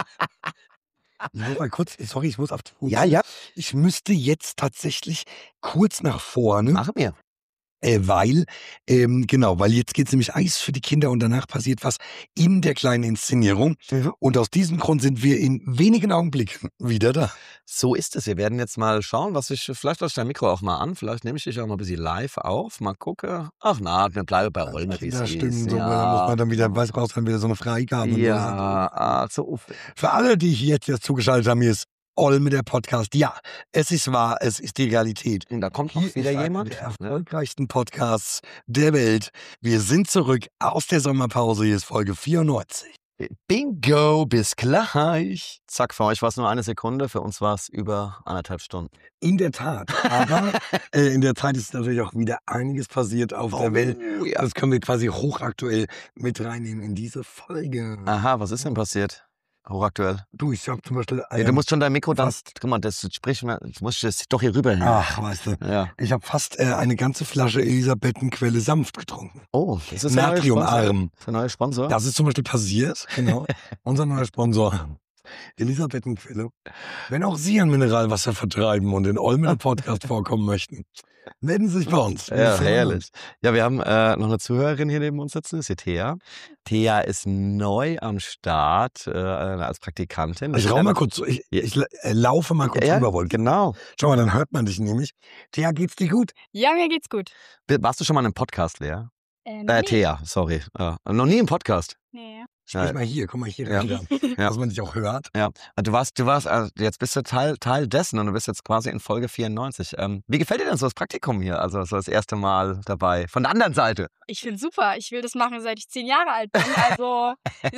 Ich muss mal kurz, sorry, ich muss auf die Ja, ja. Ich müsste jetzt tatsächlich kurz nach vorne, Mach mir. äh, weil, ähm, genau, weil jetzt geht's nämlich Eis für die Kinder und danach passiert was in der kleinen Inszenierung. Und aus diesem Grund sind wir in wenigen Augenblicken wieder da. So ist es. Wir werden jetzt mal schauen, was ich, vielleicht lasse ich dein Mikro auch mal an, vielleicht nehme ich dich auch mal ein bisschen live auf, mal gucken. Ach na, wir bleiben bei Olme, wie es Ja, ist. stimmt. So, ja. Da muss man dann wieder, weiß raus, dann wieder so eine Freigabe. und so. Ja, ach, so. Für alle, die hier jetzt erst zugeschaltet haben, hier ist Olme der Podcast. Ja, es ist wahr, es ist die Realität. Und da kommt noch Hier wieder ist einer jemand. der Ne? erfolgreichsten Podcasts der Welt. Wir sind zurück aus der Sommerpause. Hier ist Folge vierundneunzig. Bingo, bis gleich. Zack, für euch war es nur eine Sekunde, für uns war es über anderthalb Stunden. In der Tat. Aber äh, in der Zeit ist natürlich auch wieder einiges passiert auf der Welt. Oh, ja. Das können wir quasi hochaktuell mit reinnehmen in diese Folge. Aha, was ist denn passiert? Hochaktuell. Du, ich hab zum Beispiel... Ja, du musst schon dein Mikro dann... fast- Guck mal, das sprich mal, du musst das doch hier rüber hin. Ach, weißt du. Ja. Ich habe fast äh, eine ganze Flasche Elisabethenquelle sanft getrunken. Oh, das ist der neue Sponsor. Natriumarm. Das ist der neue Sponsor. Das ist zum Beispiel passiert, genau. Unser neuer Sponsor. Elisabethenquelle. Wenn auch Sie ein Mineralwasser vertreiben und in Olm im Podcast vorkommen möchten, melden Sie sich bei uns. Wir Ja, freuen herrlich. uns. Ja, wir haben äh, noch eine Zuhörerin hier neben uns sitzen, das ist die Thea. Thea ist neu am Start äh, als Praktikantin. Ich rau mal kurz, so- ich, ich äh, laufe mal kurz ja, rüber, wollte. genau. Schau mal, dann hört man dich nämlich. Thea, geht's dir gut? Ja, mir geht's gut. Warst du schon mal in einem Podcast, Lea? Äh, Äh, Thea, sorry. Ja. Noch nie im Podcast. Nee. Sprich Ja. mal hier, komm mal hier Ja. rein, Ja. dass man dich auch hört. Ja, du warst, du warst, also jetzt bist du Teil, Teil dessen und du bist jetzt quasi in Folge vierundneunzig. Ähm, wie gefällt dir denn so das Praktikum hier? Also so das erste Mal dabei. Von der anderen Seite. Ich find's super. Ich will das machen, seit ich zehn Jahre alt bin. Also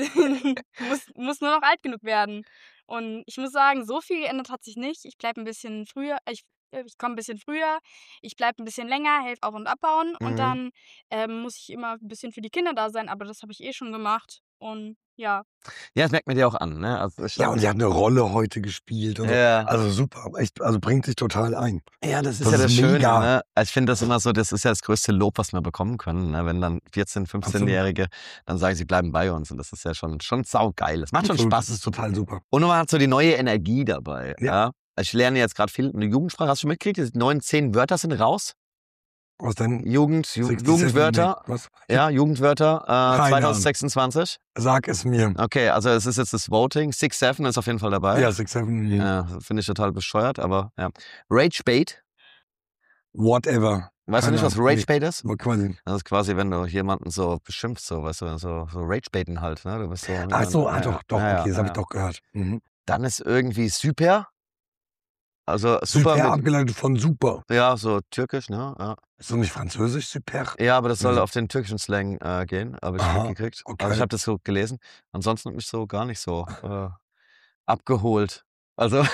muss, muss nur noch alt genug werden. Und ich muss sagen, so viel geändert hat sich nicht. Ich bleibe ein bisschen früher, ich, ich komme ein bisschen früher, ich bleibe ein bisschen länger, helfe auf- und abbauen. Mhm. Und dann ähm, muss ich immer ein bisschen für die Kinder da sein, aber das habe ich eh schon gemacht. Und ja. Ja, das merkt man dir auch an, ne? Also, ich Ja, und sie hat eine Rolle heute gespielt. Und so. Ja. Also super, echt, also bringt sich total ein. Ja, das ist Das ja das ist Schöne. mega. Ne? Also ich finde das immer so, das ist ja das größte Lob, was wir bekommen können. Ne? Wenn dann vierzehn-, fünfzehnjährige dann sagen, sie bleiben bei uns. Und das ist ja schon, schon saugeil. Das macht schon Absolut, Spaß. Das ist total super. Und man hat so die neue Energie dabei. Ja. Ja. Ich lerne jetzt gerade viel eine Jugendsprache. Hast du schon mitgekriegt? Die neun, zehn Wörter sind raus. Was denn? Jugend, Ju sechzig Jugendwörter. Was? Ja, Jugendwörter äh, Keine zwanzig sechsundzwanzig. Sag es mir. Okay, also es ist jetzt das Voting. six seven ist auf jeden Fall dabei. Ja, six seven. Ja, finde ich total bescheuert, aber ja. Rage Bait. Whatever. Weißt Keine du nicht, was Ahnung. Rage Nee. Bait ist? Aber quasi. Das ist quasi, wenn du jemanden so beschimpfst, so, weißt du, so, so Rage-Baiten halt, ne? Du bist so. Ach so, ah, ja, doch, doch, ja, okay, das ja, habe ich ja. doch gehört. Mhm. Dann ist irgendwie Super. Also super, Super mit, abgeleitet von super. ja, so türkisch, ne? Ja, Ist doch nicht französisch, super? ja aber das soll Mhm. auf den türkischen Slang äh, gehen, habe ich Aha, mitgekriegt. okay. Also ich habe das so gelesen. Ansonsten hat mich so gar nicht so äh, abgeholt. Also,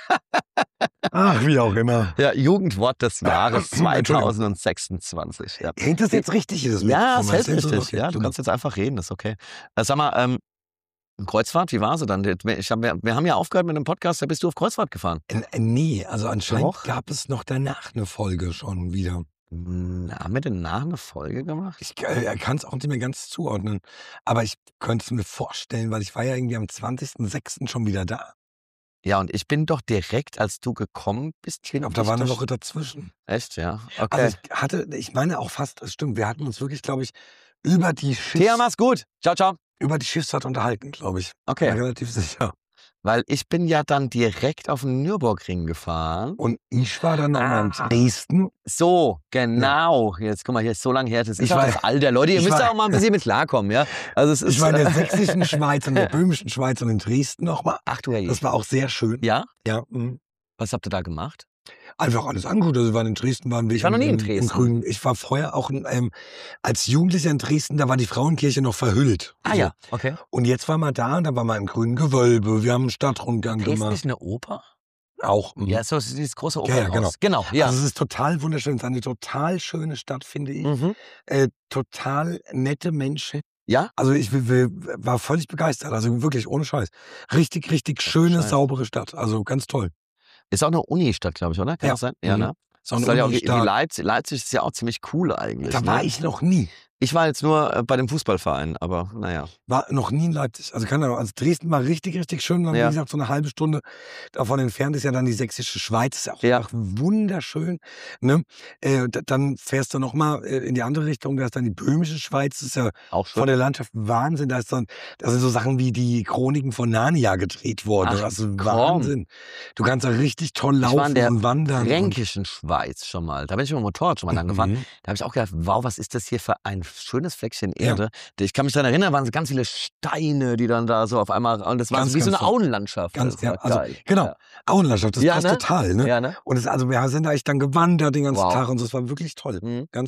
Ach, wie auch immer. ja, Jugendwort des Jahres Entschuldigung. zwanzig sechsundzwanzig. Ja. Hängt das jetzt richtig? Ist das Ja, Mikrofon? es hält Meinst du? richtig. Okay, Ja, du super. kannst jetzt einfach reden, ist okay. Äh, sag mal, ähm, Kreuzfahrt, wie war sie dann? Ich hab, wir, wir haben ja aufgehört mit dem Podcast, da bist du auf Kreuzfahrt gefahren. Äh, nee, also anscheinend Doch. gab es noch danach eine Folge schon wieder. Hm, haben wir denn nach eine Folge gemacht? Ich äh, kann es auch nicht mehr ganz zuordnen. Aber ich könnte es mir vorstellen, weil ich war ja irgendwie am zwanzigsten sechsten schon wieder da. Ja, und ich bin doch direkt, als du gekommen bist, Ich glaube, da war eine Woche dazwischen. Echt, ja? Okay. Also ich hatte, ich meine auch fast, das stimmt, wir hatten uns wirklich, glaube ich, über die, Thea, Schiffs, mach's gut. Ciao, ciao. über die Schifffahrt unterhalten, glaube ich. Okay. Ja, relativ sicher. Weil ich bin ja dann direkt auf den Nürburgring gefahren. Und ich war dann nochmal in Ah. Dresden. So, genau. Jetzt guck mal, hier ist so lange her. Das ist Ich auch war- das Alter. Leute, ihr ich müsst war- auch mal ein bisschen mit klarkommen, ja? Also es ist. Ich war in der äh, sächsischen Schweiz, in der böhmischen Schweiz und in Dresden nochmal. Ach du Herr. Das war auch sehr schön. Ja? Ja, mhm. Was habt ihr da gemacht? Einfach alles angeguckt. Also wir waren in Dresden, waren wir Ich war noch nie in im, Dresden. Im Grünen. Ich war vorher auch in, ähm, als Jugendlicher in Dresden, da war die Frauenkirche noch verhüllt. Ah So. ja, okay. Und jetzt war man da und da war man im grünen Gewölbe. Wir haben einen Stadtrundgang Dresden gemacht. ist eine Oper? Auch. mhm. Ja, so ist dieses große Ja, ja, Opernhaus. Genau, ja. Also es ist total wunderschön. Es ist eine total schöne Stadt, finde ich. Mhm. Äh, total nette Menschen. Ja? Also ich w- w- war völlig begeistert. Also wirklich, ohne Scheiß. Richtig, richtig schöne, Scheiß. saubere Stadt. Also ganz toll. Ist auch eine Unistadt, glaube ich, oder? Kann Ja. das sein? Ja, Mhm. ne? So eine Soll ja auch, wie Unistadt. Leipzig, Leipzig ist ja auch ziemlich cool eigentlich. Da ne? war ich noch nie. Ich war jetzt nur äh, bei dem Fußballverein, aber naja. War noch nie in Leipzig. Also keine Ahnung. Also Dresden war richtig, richtig schön. Dann, Ja. wie gesagt, so eine halbe Stunde davon entfernt ist ja dann die sächsische Schweiz. Ist ja auch Ja. einfach wunderschön. Ne? Äh, d- dann fährst du nochmal äh, in die andere Richtung. Da ist dann die böhmische Schweiz. Das ist ja Auch von schön. der Landschaft Wahnsinn. Da, ist dann, da sind so Sachen wie die Chroniken von Narnia gedreht worden. Ach, also komm. Wahnsinn. Du kannst da richtig toll Ich war laufen in der und wandern. Fränkischen Schweiz schon mal. Da bin ich mit dem Motorrad schon mal lang gefahren. Mhm. Da habe ich auch gedacht, wow, was ist das hier für ein schönes Fleckchen Erde. Ich kann mich daran erinnern, waren so ganz viele Steine, die dann da so auf einmal, und das war Ganz, so wie so ganz eine toll. Auenlandschaft. Ganz, das war ja, also, geil. genau. Ja. Auenlandschaft, das Ja, passt ne? total. Ne? Ja, ne? Und es, also wir sind da echt dann gewandert den ganzen Wow. Tag und so. Es war wirklich toll. Mhm. Ganz toll.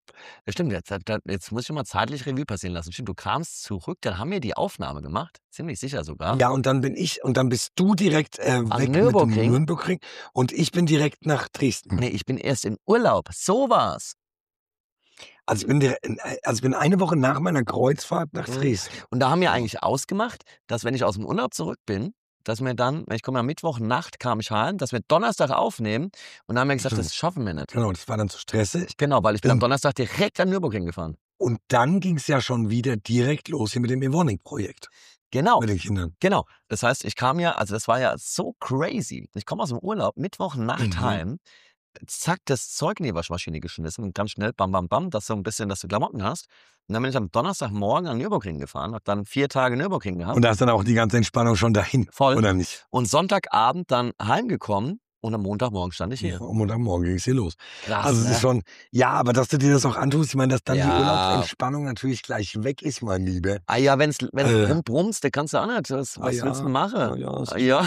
Ja, stimmt, jetzt, jetzt muss ich mal zeitlich Revue passieren lassen. Stimmt, du kamst zurück, dann haben wir die Aufnahme gemacht. Ziemlich sicher sogar. Ja, und dann bin ich, und dann bist du direkt äh, Am weg mit dem Nürburgring? Nürnbergring und ich bin direkt nach Dresden. Nee, ich bin erst in Urlaub. So war's. Also ich bin, direkt, also ich bin eine Woche nach meiner Kreuzfahrt nach Mhm. Dresden. Und da haben wir eigentlich ausgemacht, dass wenn ich aus dem Urlaub zurück bin, dass wir dann, ich komme am Mittwochnacht, kam ich heim, dass wir Donnerstag aufnehmen. Und dann haben wir gesagt, Stimmt. das schaffen wir nicht. Genau, das war dann zu stressig. Genau, weil ich bin am Ähm, Donnerstag direkt an Nürburgring gefahren. Und dann ging es ja schon wieder direkt los hier mit dem Evonik-Projekt. Genau, Mit den Kindern. genau. Das heißt, ich kam ja, also das war ja so crazy. Ich komme aus dem Urlaub, Mittwochnacht Mhm. heim, zack, das Zeug in die Waschmaschine geschmissen und ganz schnell, bam, bam, bam, dass so ein bisschen, dass du Klamotten hast. Und dann bin ich am Donnerstagmorgen an Nürburgring gefahren, hab dann vier Tage Nürburgring gehabt. Und da ist dann auch die ganze Entspannung schon dahin. Voll. Oder nicht? Und Sonntagabend dann heimgekommen und am Montagmorgen stand ich hier. Ja, und am Morgen ging es hier los. Krass, Also es ne? ist schon, ja, aber dass du dir das auch antust, ich meine, dass dann die Ja. Urlaubsentspannung natürlich gleich weg ist, mein Lieber. Ah ja, wenn's, wenn es Äh. rumbrumst, dann kannst du auch nicht. Was, Ah was ja, willst du machen? ah ja, es- Ah ja.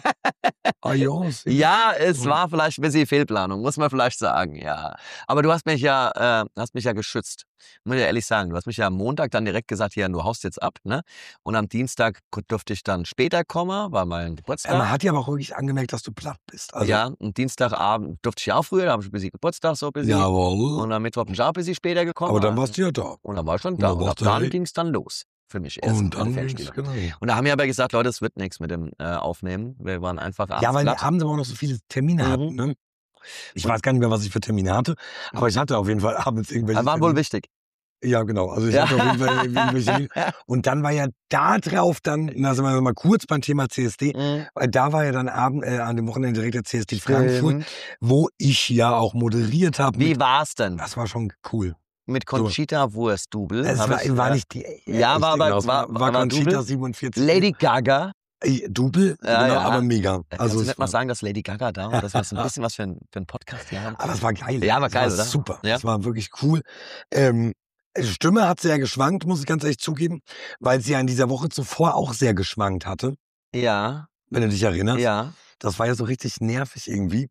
Ah ja, es- Ja, es Ja. war vielleicht ein bisschen Fehlplanung, muss man vielleicht sagen, ja. Aber du hast mich ja, äh, hast mich ja geschützt. Muss ich ja ehrlich sagen. Du hast mich ja am Montag dann direkt gesagt, hier, du haust jetzt ab, ne? Und am Dienstag durfte ich dann später kommen, war mein Geburtstag. Ja, man hat ja aber auch wirklich angemerkt, dass du platt bist. Also, ja, und Dienstagabend durfte ich auch früher, da habe ich ein bisschen Geburtstag so ein bisschen. jawohl. Und am Mittwoch bin ich auch ein bisschen später gekommen. Aber dann warst du ja da. Und dann war ich schon Und da. dann Und ab warst du dann hey. ging es dann los. Für mich erst. Und dann meine ging's, Fernspiele. genau. Und da haben wir aber gesagt, Leute, es wird nichts mit dem äh, Aufnehmen. Wir waren einfach abends Ja, weil platt. wir abends aber auch noch so viele Termine Mhm. hatten. Ne? Ich Und- weiß gar nicht mehr, was ich für Termine hatte, aber ich hatte auf jeden Fall abends irgendwelche Das war wohl Termine. wichtig. Ja, genau. Also ich Ja. hatte auf jeden Fall irgendwelche Termine. Und dann war ja da drauf dann, na, sagen wir mal kurz beim Thema C S D, Mhm. weil da war ja dann abend, äh, an dem Wochenende direkt der C S D Frankfurt, Stimmt. wo ich ja auch moderiert habe. Wie war's denn? Das war schon cool. Mit Conchita Wurst-Double. Es hab war, ich, war äh, nicht die. Ja, echt war aber- genau, es war- war, war war Conchita Double. siebenundvierzig. Lady Gaga. Äh, Double, Ja, genau, ja. aber mega. Kannst Also du es nicht mal war, sagen, dass Lady Gaga da war? Dass wir so ein bisschen was für, ein, für einen Podcast hier haben? aber es war geil. Ja, war Es geil, war oder? super. Ja. Es war wirklich cool. Ähm, Stimme hat sehr geschwankt, muss ich ganz ehrlich zugeben, weil sie ja in dieser Woche zuvor auch sehr geschwankt hatte, Ja, wenn du dich erinnerst. ja. Das war ja so richtig nervig irgendwie.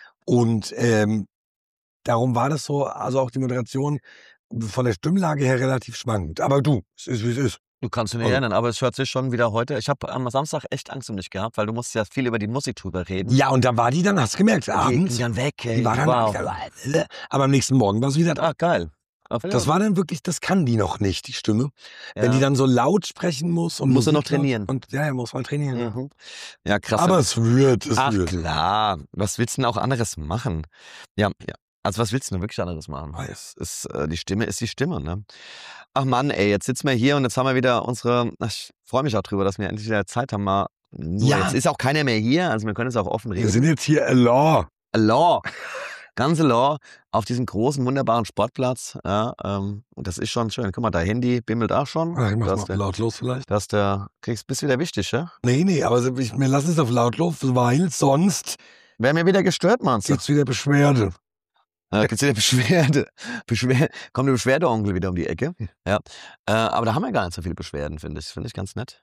Und ähm, darum war das so, also auch die Moderation von der Stimmlage her relativ schwankend. Aber du, es ist wie es ist. Du kannst dich nicht Also- erinnern, aber es hört sich schon wieder heute. Ich habe am Samstag echt Angst um dich gehabt, weil du musst ja viel über die Musik drüber reden. Ja, und da war die dann, hast du gemerkt, Die abends. ging dann weg, ey. Die war dann, wow. aber am nächsten Morgen war es wieder da. Ah, geil. Auf Das war dann wirklich, das kann die noch nicht, die Stimme. ja. Wenn die dann so laut sprechen muss. Und Muss sie noch Musik laut- trainieren. Und, ja, ja, muss mal trainieren. Ja. Mhm. Ja, krass. Aber es wird, es Ach wird. klar, was willst du denn auch anderes machen? Ja, ja. Also was willst du denn wirklich anderes machen? Es ist, äh, die Stimme ist die Stimme, ne? Ach Mann, ey, jetzt sitzen wir hier und jetzt haben wir wieder unsere, ach, ich freue mich auch drüber, dass wir endlich wieder Zeit haben, mal, nur Ja. jetzt ist auch keiner mehr hier, also wir können es auch offen Wir reden. sind jetzt hier Law. Law, ganze Law, auf diesem großen, wunderbaren Sportplatz, ja, ähm, und das ist schon schön. Guck mal, dein Handy bimmelt auch schon. Ach, ich mach's dass mal der, lautlos vielleicht. dass der, kriegst, bist wieder wichtig, ja? Nee, nee, aber so- ich, wir lassen es auf lautlos, weil sonst Werden wir wieder gestört, meinst du? gibt's wieder Beschwerde. Ja, gibt's wieder Beschwerde. Beschwer kommt der Beschwerdeonkel wieder um die Ecke. Ja. Äh, aber da haben wir gar nicht so viele Beschwerden, finde ich. Finde ich ganz nett.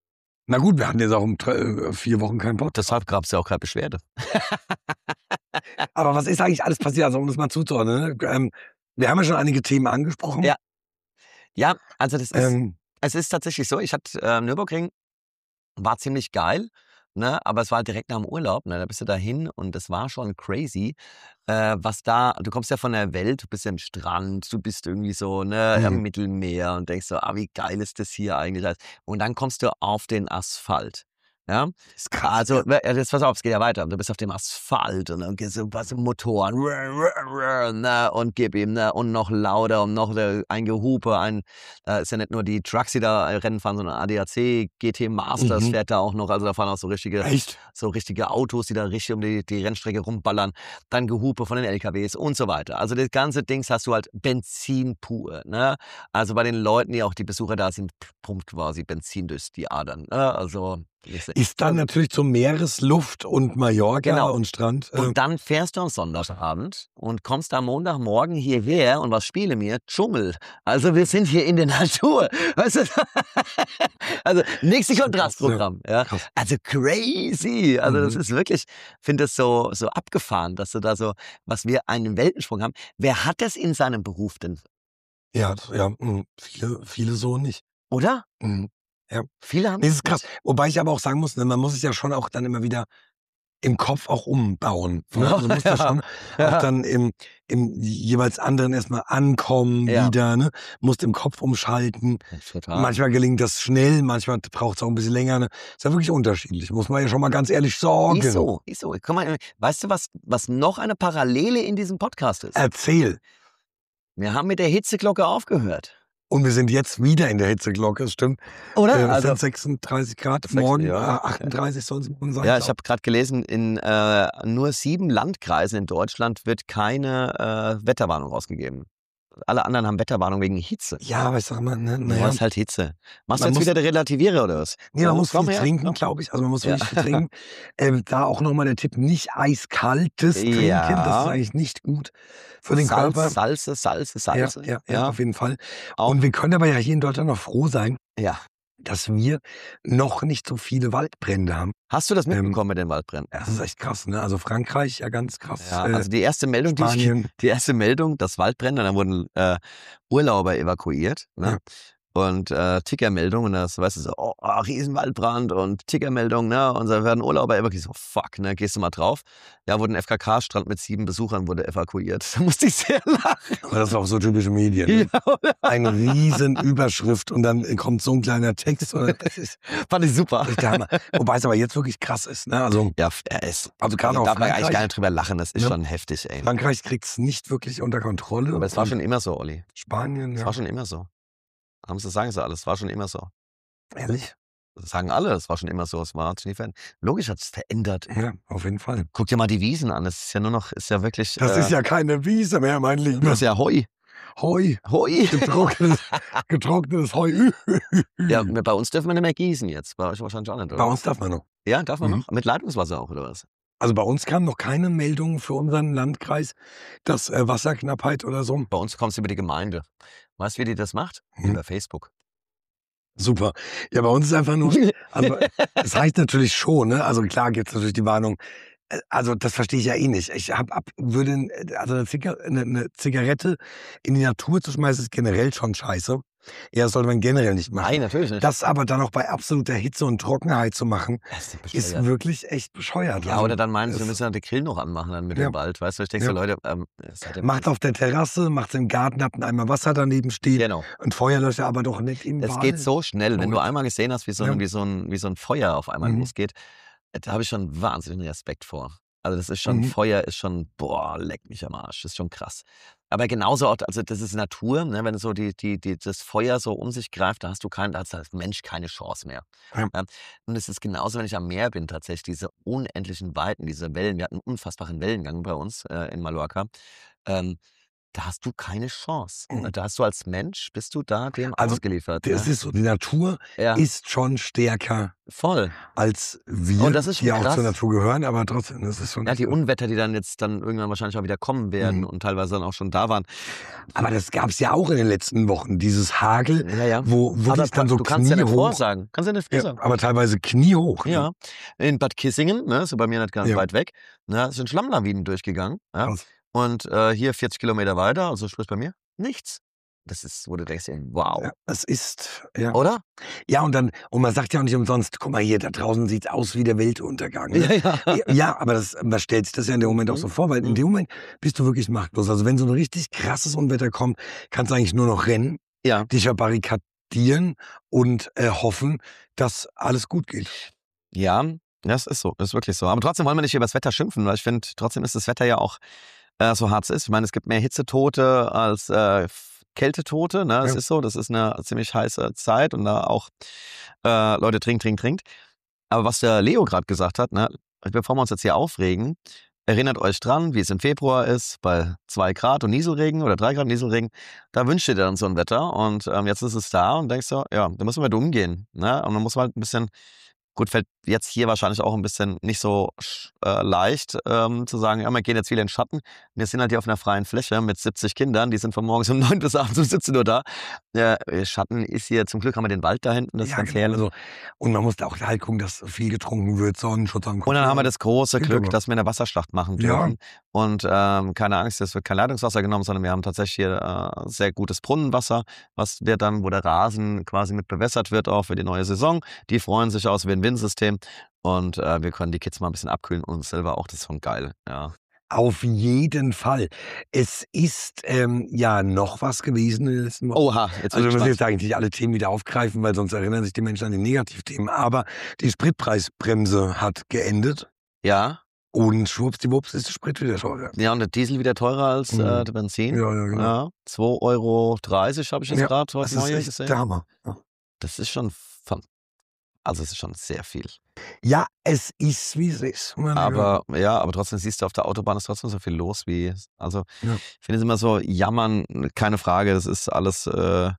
Na gut, wir hatten jetzt auch um drei, äh, vier Wochen keinen Podcast. Deshalb gab es ja auch keine Beschwerde. Aber was ist eigentlich alles passiert? Also um das mal zuzuordnen. Ne? Ähm, wir haben ja schon einige Themen angesprochen. Ja. Ja, also das ist, Ähm, es ist tatsächlich so, ich hatte äh, Nürburgring, war ziemlich geil, ne? Aber es war direkt nach dem Urlaub, ne? Da bist du dahin und das war schon crazy, äh, was da, du kommst ja von der Welt, du bist ja am Strand, du bist irgendwie so ne, am Mhm. Mittelmeer und denkst so, ah, wie geil ist das hier eigentlich? Und dann kommst du auf den Asphalt. Ja, ist krass. also, ne, jetzt pass auf, es geht ja weiter. Du bist auf dem Asphalt und dann gehst du was im Motoren ne, und gib ihm ne, und noch lauter und noch äh, ein Gehupe. Ein, äh, ist ja nicht nur die Trucks, die da äh, Rennen fahren, sondern A D A C, G T Masters Mhm. fährt da auch noch. Also da fahren auch so richtige, Echt? so richtige Autos, die da richtig um die, die Rennstrecke rumballern. Dann Gehupe von den L K Ws und so weiter. Also das ganze Dings hast du halt Benzin pur. Ne? Also bei den Leuten, die auch die Besucher da sind, pumpt quasi Benzin durch die Adern. Ne? Also Ist dann natürlich zur Meeresluft und Mallorca Genau. und Strand. äh, Und dann fährst du am Sonntagabend und kommst am Montagmorgen hierher und was spiele mir? Dschungel. Also wir sind hier in der Natur. Weißt du? Also nächste Krass, Kontrastprogramm. Ja. krass. Also crazy. Also das Mhm. ist wirklich, finde es so, so abgefahren, dass du da so, was wir einen Weltensprung haben. Wer hat das in seinem Beruf denn? Ja, das- ja, mh, viele, viele so nicht. Oder? Mhm. Viele haben Nee, das ist krass. Wobei ich aber auch sagen muss, ne, man muss sich ja schon auch dann immer wieder im Kopf auch umbauen. Ne? Also du musst ja, Ja, schon ja. auch dann im, im jeweils anderen erstmal ankommen Ja. wieder, ne? Musst im Kopf umschalten. Total. Manchmal gelingt das schnell, manchmal braucht es auch ein bisschen länger. Ne? Ist ja wirklich unterschiedlich, muss man ja schon mal ganz ehrlich sagen. Ist so, ist so. Guck mal, weißt du, was, was noch eine Parallele in diesem Podcast ist? Erzähl. Wir haben mit der Hitzeglocke aufgehört. Und wir sind jetzt wieder in der Hitzeglocke, das stimmt. Oder? Äh, es also, sind sechsunddreißig Grad, Sechs- morgen ja. äh, achtunddreißig soll es morgen sein. ja, glaub. ich habe gerade gelesen, in äh, nur sieben Landkreisen in Deutschland wird keine äh, Wetterwarnung rausgegeben. Alle anderen haben Wetterwarnung wegen Hitze. Ja, aber ich sag mal, ne, Ja, naja. ist halt Hitze. Machst du Man jetzt muss- wieder der Relativiere oder was? Nee, man Ja, muss komm viel her, trinken, komm. glaube ich. Also man muss Ja. wirklich viel trinken. Ähm, da auch nochmal der Tipp, nicht eiskaltes Trinken. Ja. Das ist eigentlich nicht gut für den Salz, Körper. Salze, Salze, Ja, Salze. ja, ja, auf jeden Fall. Auch. Und wir können aber ja hier in Deutschland noch froh sein, Ja. dass wir noch nicht so viele Waldbrände haben. Hast du das Ähm, mitbekommen mit den Waldbränden? Das ist echt krass, ne? Also Frankreich, ja ganz krass. Ja, äh, also die erste Meldung, die ich, Spanien. die erste Meldung, das Waldbrände, dann wurden äh, Urlauber evakuiert, ne? Ja. Und äh, Tickermeldung und das, weißt du, so, oh, oh, Riesenwaldbrand und Tickermeldung, ne? Und da werden Urlauber evakuiert. So, fuck, ne? Gehst du mal drauf? Ja, wurde ein F K K-Strand mit sieben Besuchern wurde evakuiert. Da musste ich sehr lachen. Aber das ist auch so typische Medien. Ne? Ja, oder? Eine riesen Überschrift und dann kommt so ein kleiner Text. Oder, das ist Fand ich super. echt der Hammer. Wobei es aber jetzt wirklich krass ist. Ne? Also, Ja, er ist. also gerade Da auch darf man eigentlich Frankreich, gar nicht drüber lachen, das ist Ja. schon heftig, ey. Frankreich kriegt es nicht wirklich unter Kontrolle. Aber es war Und schon immer so, Olli. Spanien, Es ja. war schon immer so. Haben sie, sagen sie alles, es war schon immer so. Ehrlich? Das sagen alle, es war schon immer so, es war hat sich nie verändert. Logisch hat es verändert. Ja, auf jeden Fall. Guck dir mal die Wiesen an, es ist ja nur noch, ist ja wirklich. Das äh, ist ja keine Wiese mehr, mein Lieber. das ist ja Heu. Heu. Heu. Getrocknetes, getrocknetes Heu. Ja, bei uns dürfen wir nicht mehr gießen jetzt, bei euch wahrscheinlich auch nicht, Bei oder? uns darf man noch. Ja, darf man Mhm. noch? Mit Leitungswasser auch, oder was? Also bei uns kam noch keine Meldung für unseren Landkreis, dass äh, Wasserknappheit oder so. Bei uns kommt es über die Gemeinde. Weißt du, wie die das macht? Mhm. Über Facebook. Super. Ja, bei uns ist einfach nur, also das heißt natürlich schon, ne? Also klar gibt es natürlich die Warnung. Äh, Also das verstehe ich ja eh nicht. Ich hab, ab, würde, äh, also eine, Ziga eine, eine Zigarette in die Natur zu schmeißen, ist generell schon scheiße. Ja, das sollte man generell nicht machen. Nein, natürlich nicht. Das aber dann auch bei absoluter Hitze und Trockenheit zu machen, Das ist ist bescheuert. wirklich echt bescheuert. Ja, Also, oder dann meinen sie, wir es müssen dann den Grill noch anmachen dann mit Ja. dem Wald. Weißt du, ich denke Ja. so, Leute, ähm, das hat ja- macht auf der Terrasse, macht im Garten, habt einen Eimer Wasser daneben stehen Genau. und Feuerlöscher aber doch nicht im Es Wald. geht so schnell. Wenn du Gut. einmal gesehen hast, wie so, Ja. ein, wie so, ein, wie so ein Feuer auf einmal Mhm. losgeht, äh, da habe ich schon wahnsinnigen Respekt vor. Also das ist schon, Mhm. Feuer ist schon, boah, leck mich am Arsch. Das ist schon krass. Aber genauso auch, also das ist Natur, ne, wenn so die, die, die, das Feuer so um sich greift, da hast du kein, da hast du als Mensch keine Chance mehr. Ja. Ja. Und es ist genauso, wenn ich am Meer bin, tatsächlich, diese unendlichen Weiten, diese Wellen. Wir hatten einen unfassbaren Wellengang bei uns äh, in Mallorca. Ähm, da hast du keine Chance. Mhm. Da hast du als Mensch, bist du da dem Also, ausgeliefert. Es Ne? ist so, die Natur Ja, ist schon stärker voll. als wir, Und das ist schon die auch krass. zur Natur gehören, aber trotzdem, das ist schon. Ja, echt die so. Unwetter, die dann jetzt dann irgendwann wahrscheinlich auch wieder kommen werden Mhm. und teilweise dann auch schon da waren. Aber das gab es ja auch in den letzten Wochen, dieses Hagel, Ja, ja. wo Aber wirklich dann so du kannst ja nicht kniehoch. vorsagen. Kannst ja nicht Ja, vorsagen. aber teilweise kniehoch. Ne? Ja, in Bad Kissingen, ne, so bei mir nicht ganz Ja. weit weg, ne, sind Schlammlawinen durchgegangen. Ja, Krass. und äh, hier vierzig Kilometer weiter, also sprich bei mir, nichts. Das ist, wo du denkst, ey, wow. Ja, es ist, ja. Oder? Ja, und dann, und man sagt ja auch nicht umsonst, guck mal hier, da draußen sieht's aus wie der Weltuntergang. Ne? Ja, ja. Ja, ja, aber das, man stellt sich das ja in dem Moment auch so vor, weil in Mhm. dem Moment bist du wirklich machtlos. Also wenn so ein richtig krasses Unwetter kommt, kannst du eigentlich nur noch rennen, Ja. dich verbarrikadieren und äh, hoffen, dass alles gut geht. Ja, das ist so, das ist wirklich so. Aber trotzdem wollen wir nicht über das Wetter schimpfen, weil ich finde, trotzdem ist das Wetter ja auch äh, so hart es ist. Ich meine, es gibt mehr Hitzetote als äh, F- Kältetote, ne? Das Ja. ist so, das ist eine ziemlich heiße Zeit und da auch äh, Leute trinkt, trinkt, trinkt. Aber was der Leo gerade gesagt hat, ne, bevor wir uns jetzt hier aufregen, erinnert euch dran, wie es im Februar ist, bei zwei Grad und Nieselregen oder drei Grad Nieselregen, da wünscht ihr dir dann so ein Wetter und ähm, jetzt ist es da und denkst so, ja, da müssen wir mit umgehen. Ne? Und man muss halt ein bisschen Gut, fällt jetzt hier wahrscheinlich auch ein bisschen nicht so äh, leicht ähm, zu sagen, ja, wir gehen jetzt wieder in den Schatten. Wir sind halt hier auf einer freien Fläche mit siebzig Kindern, die sind von morgens um neun bis abends um siebzehn Uhr da. Der Schatten ist hier, zum Glück haben wir den Wald da hinten, das ist Ja, ganz genau. herrlich. Also, und man muss da auch halt gucken, dass viel getrunken wird, Sonnenschutz am Kopf. Und dann haben wir das große Glück, Hintergrund. dass wir eine Wasserschlacht machen Ja. dürfen. Und ähm, keine Angst, es wird kein Leitungswasser genommen, sondern wir haben tatsächlich hier äh, sehr gutes Brunnenwasser, was wird dann, wo der Rasen quasi mit bewässert wird, auch für die neue Saison. Die freuen sich aus Win-Win-System. Und äh, wir können die Kids mal ein bisschen abkühlen und uns selber auch. Das ist schon geil. Ja. Auf jeden Fall. Es ist ähm, ja noch was gewesen in den letzten Wochen. Oha, jetzt Also wir bin ich müssen gespannt. jetzt eigentlich nicht alle Themen wieder aufgreifen, weil sonst erinnern sich die Menschen an die Negativthemen. Aber die Spritpreisbremse hat geendet Ja, und schwuppsdiwupps ist der Sprit wieder teurer. ja, und der Diesel wieder teurer als Mhm. äh, der Benzin. Ja, ja, genau. Ja, zwei Euro dreißig habe ich jetzt Ja, gerade heute Das ist Morgen echt gesehen. der Hammer. Ja. Das ist schon von, also es ist schon sehr viel. Ja, es ist, wie es ist. mein Lieber. Aber ja, aber trotzdem siehst du, auf der Autobahn ist trotzdem so viel los wie. Also Ja. ich finde es immer so, jammern, keine Frage, das ist alles äh,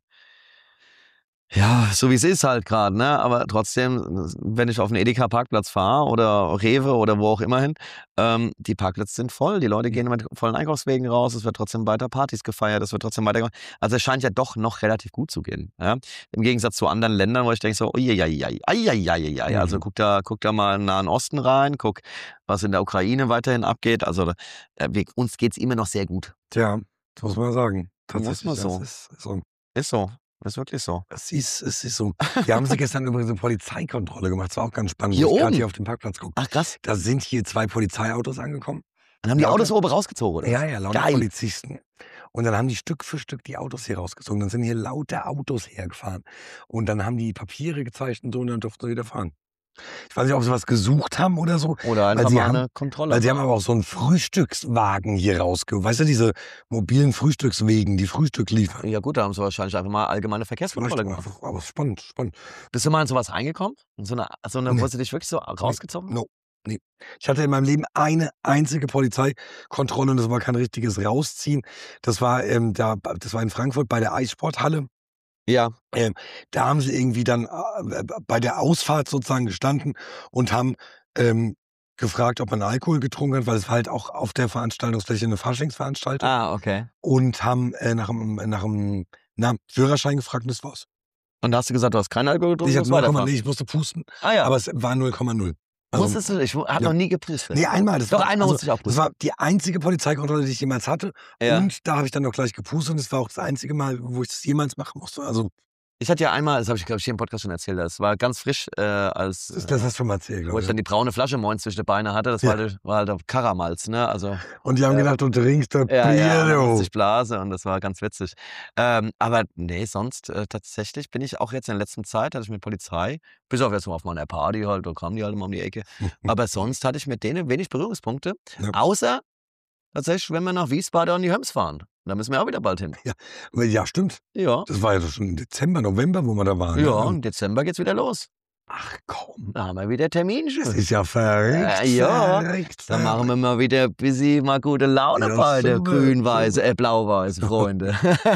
ja, so wie es ist halt gerade, ne? Aber trotzdem, wenn ich auf einen Edeka-Parkplatz fahre oder Rewe oder wo auch immer hin, ähm, die Parkplätze sind voll, die Leute gehen mit vollen Einkaufswegen raus, es wird trotzdem weiter Partys gefeiert, es wird trotzdem weiter gemacht. Also es scheint ja doch noch relativ gut zu gehen. Ja? Im Gegensatz zu anderen Ländern, wo ich denke so, uiuiuiui, uiuiuiui. Also Mhm. guck da, guck da mal im Nahen Osten rein, guck, was in der Ukraine weiterhin abgeht. Also äh, wir, uns geht's immer noch sehr gut. Tja, das muss man sagen. Tatsächlich, man so. das ist so. Ist so, ist wirklich so. Es ist, es ist so. Wir haben sie gestern übrigens eine Polizeikontrolle gemacht. Das war auch ganz spannend. Hier wo ich gerade oben? hier auf dem Parkplatz gucke. Ach krass, Da sind hier zwei Polizeiautos angekommen. dann haben die Lauter- Autos oben rausgezogen, oder? Ja, ja, lauter Geil. Polizisten. Und dann haben die Stück für Stück die Autos hier rausgezogen. Dann sind hier lauter Autos hergefahren. Und dann haben die Papiere gezeigt und so und dann durften sie wieder fahren. Ich weiß nicht, ob sie was gesucht haben oder so. Oder einfach sie mal haben- eine Kontrolle. Weil sie haben aber auch so einen Frühstückswagen hier rausgeholt. Weißt du, diese mobilen Frühstückswegen, die Frühstück liefern. Ja gut, da haben sie wahrscheinlich einfach mal allgemeine Verkehrskontrolle Vielleicht, gemacht. aber spannend, spannend. Bist du mal in sowas reingekommen? In so eine, so eine Nee. wo sie dich wirklich so rausgezogen? No, nee. Ich hatte in meinem Leben eine einzige Polizeikontrolle und das war kein richtiges Rausziehen. Das war, ähm, da, das war in Frankfurt bei der Eissporthalle. Ja. Da haben sie irgendwie dann äh, bei der Ausfahrt sozusagen gestanden und haben ähm, gefragt, ob man Alkohol getrunken hat, weil es war halt auch auf der Veranstaltungsfläche eine Faschingsveranstaltung. Ah, okay. Und haben äh, nach einem nach einem na, Führerschein gefragt und das war's. Und da hast du gesagt, du hast keinen Alkohol getrunken? Ich, du hatte musst null Komma weiterfahren. null, ich musste pusten, Ah ja. aber es war null Komma null. Musstest du? Ich habe ja. noch nie gepustet. Nee, einmal. Das Doch, war, einmal also, musste ich auch Das pusten. war die einzige Polizeikontrolle, die ich jemals hatte. Ja. Und da habe ich dann auch gleich gepustet und es war auch das einzige Mal, wo ich das jemals machen musste. Also, Ich hatte ja einmal, das habe ich glaube ich hier im Podcast schon erzählt, das war ganz frisch, äh, als das, das hast du schon mal erzählt, wo glaube ich ich. dann die braune Flasche morgens zwischen den Beinen hatte. Das Ja. war, halt, war halt auf Karamalz, ne? Also Und die haben Ja. gedacht, du trinkst das ja, Bier, ja, und dann du. musste ich Blase und das war ganz witzig. Ähm, aber nee, sonst äh, tatsächlich bin ich auch jetzt in der letzten Zeit, hatte ich mit Polizei, bis auf jetzt mal auf meiner Party halt, da kamen die halt immer um die Ecke. Aber sonst hatte ich mit denen wenig Berührungspunkte, Ja. außer tatsächlich, wenn wir nach Wiesbaden und die Höms fahren. Da müssen wir auch wieder bald hin. Ja, stimmt. Ja, Das war ja doch schon im Dezember, November, wo wir da waren. ja, im Dezember geht's wieder los. Ach komm. Da haben wir wieder Terminchen. Das ist ja verrückt. Äh, ja. verrückt, Dann machen wir verrückt. mal wieder ein bisschen mal gute Laune Ja, bei der super, grün-weiße, äh, blau-weiße Freunde.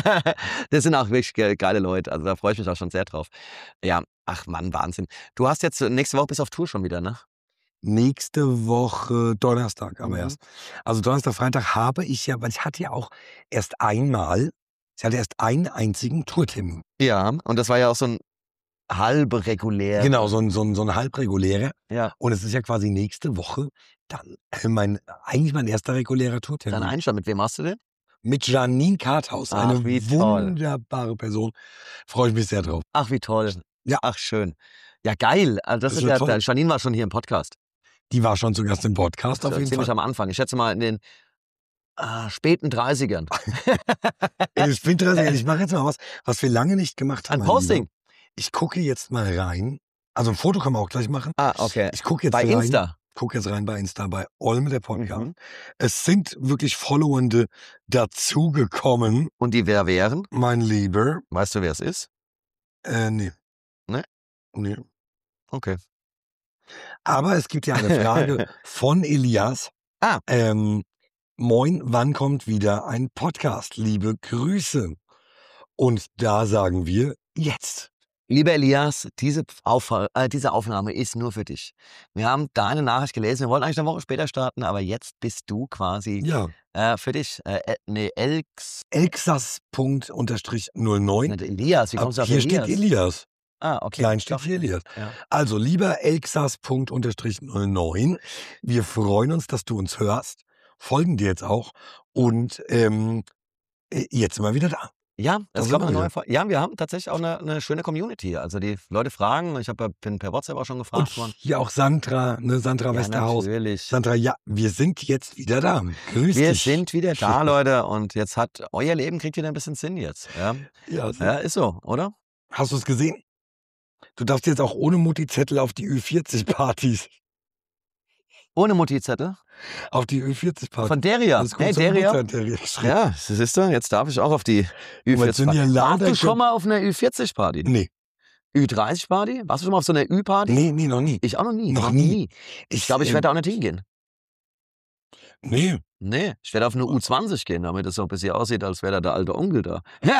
Das sind auch wirklich ge- geile Leute. Also da freue ich mich auch schon sehr drauf. Ja, ach Mann, Wahnsinn. Du hast jetzt nächste Woche bis auf Tour schon wieder, ne? Nächste Woche Donnerstag, aber Mhm. erst. Also Donnerstag, Freitag habe ich ja, weil ich hatte ja auch erst einmal, ich hatte erst einen einzigen Tourtermin. Ja, und das war ja auch so ein halb regulär. Genau, so ein, so ein, so ein halbregulärer. Ja, Und es ist ja quasi nächste Woche dann äh, mein, eigentlich mein erster regulärer Tourtermin. dann Einstand. Mit wem hast du den? Mit Janine Karthaus, Ach, eine wie toll. wunderbare Person. Freue ich mich sehr drauf. Ach, wie toll. Ja. Ach, schön. Ja, geil. Also das Das ist wird ja, toll. der Janine war schon hier im Podcast. Die war schon zu Gast im Podcast auf jeden Ziemlich Fall. am Anfang. Ich schätze mal in den äh, späten dreißigern. Ich bin dran, ich mache jetzt mal was, was wir lange nicht gemacht haben. Ein mein Posting. Lieber. Ich gucke jetzt mal rein. Also ein Foto kann man auch gleich machen. Ah, okay. Ich gucke jetzt Bei rein. Insta. Guck jetzt rein bei Insta, bei Olme, der Podcast. Mhm. Es sind wirklich Followende dazugekommen, Und die wer wären? mein Lieber. Weißt du, wer es ist? Äh, nee. Ne? Nee. Okay. Aber es gibt ja eine Frage von Elias. Ah. Ähm, Moin, wann kommt wieder ein Podcast? Liebe Grüße. Und da sagen wir jetzt. Lieber Elias, diese, Auf äh, diese Aufnahme ist nur für dich. Wir haben deine Nachricht gelesen. Wir wollten eigentlich eine Woche später starten, aber jetzt bist du quasi Ja. äh, für dich. Äh, äh, nee, Elx. Elxas Punkt unterstrich null neun. Nicht Elias, wie kommst du auf Hier Elias? steht Elias. Ah, okay. Klein steht Doch. hier Elias. Ja. Also, lieber Elxas Punkt unterstrich null neun, wir freuen uns, dass du uns hörst, folgen dir jetzt auch und ähm, äh, jetzt sind wir wieder da. Ja, Da das sind kommt wir eine neue wieder. Folge. Ja, wir haben tatsächlich auch eine, eine schöne Community. Also die Leute fragen, ich hab, ja- bin per WhatsApp auch schon Und gefragt worden. hier auch Sandra, ne, Sandra Ja, Westerhaus. natürlich. Sandra, ja, wir sind jetzt wieder da. Grüß Wir dich. sind wieder da, Leute, und jetzt hat euer Leben kriegt wieder ein bisschen Sinn jetzt. Ja, Ja, so. ja ist so, oder? Hast du es gesehen? Du darfst jetzt auch ohne Mutti-Zettel auf die Ü vierzig Partys. Ohne Mutti-Zettel. Auf die Ü vierzig Partys. Von Deria. Alles gut Hey, zum Deria. Geburtstag, Deria. Ja, das siehst du, jetzt darf ich auch auf die Ü Aber jetzt sind vierzig hier Party. Warst lauter du schon Ge- mal auf einer Ü vierzig Party? Nee, Ü dreißig Party? Warst du schon mal auf so einer Ü-Party? nee, nee, noch nie. Ich auch noch nie. Noch Noch nie. nie. Ich glaube, ich ähm, werde auch nicht hingehen. Nee, Nee, ich werde auf eine U zwanzig gehen, damit es so ein bisschen aussieht, als wäre da der alte Onkel da.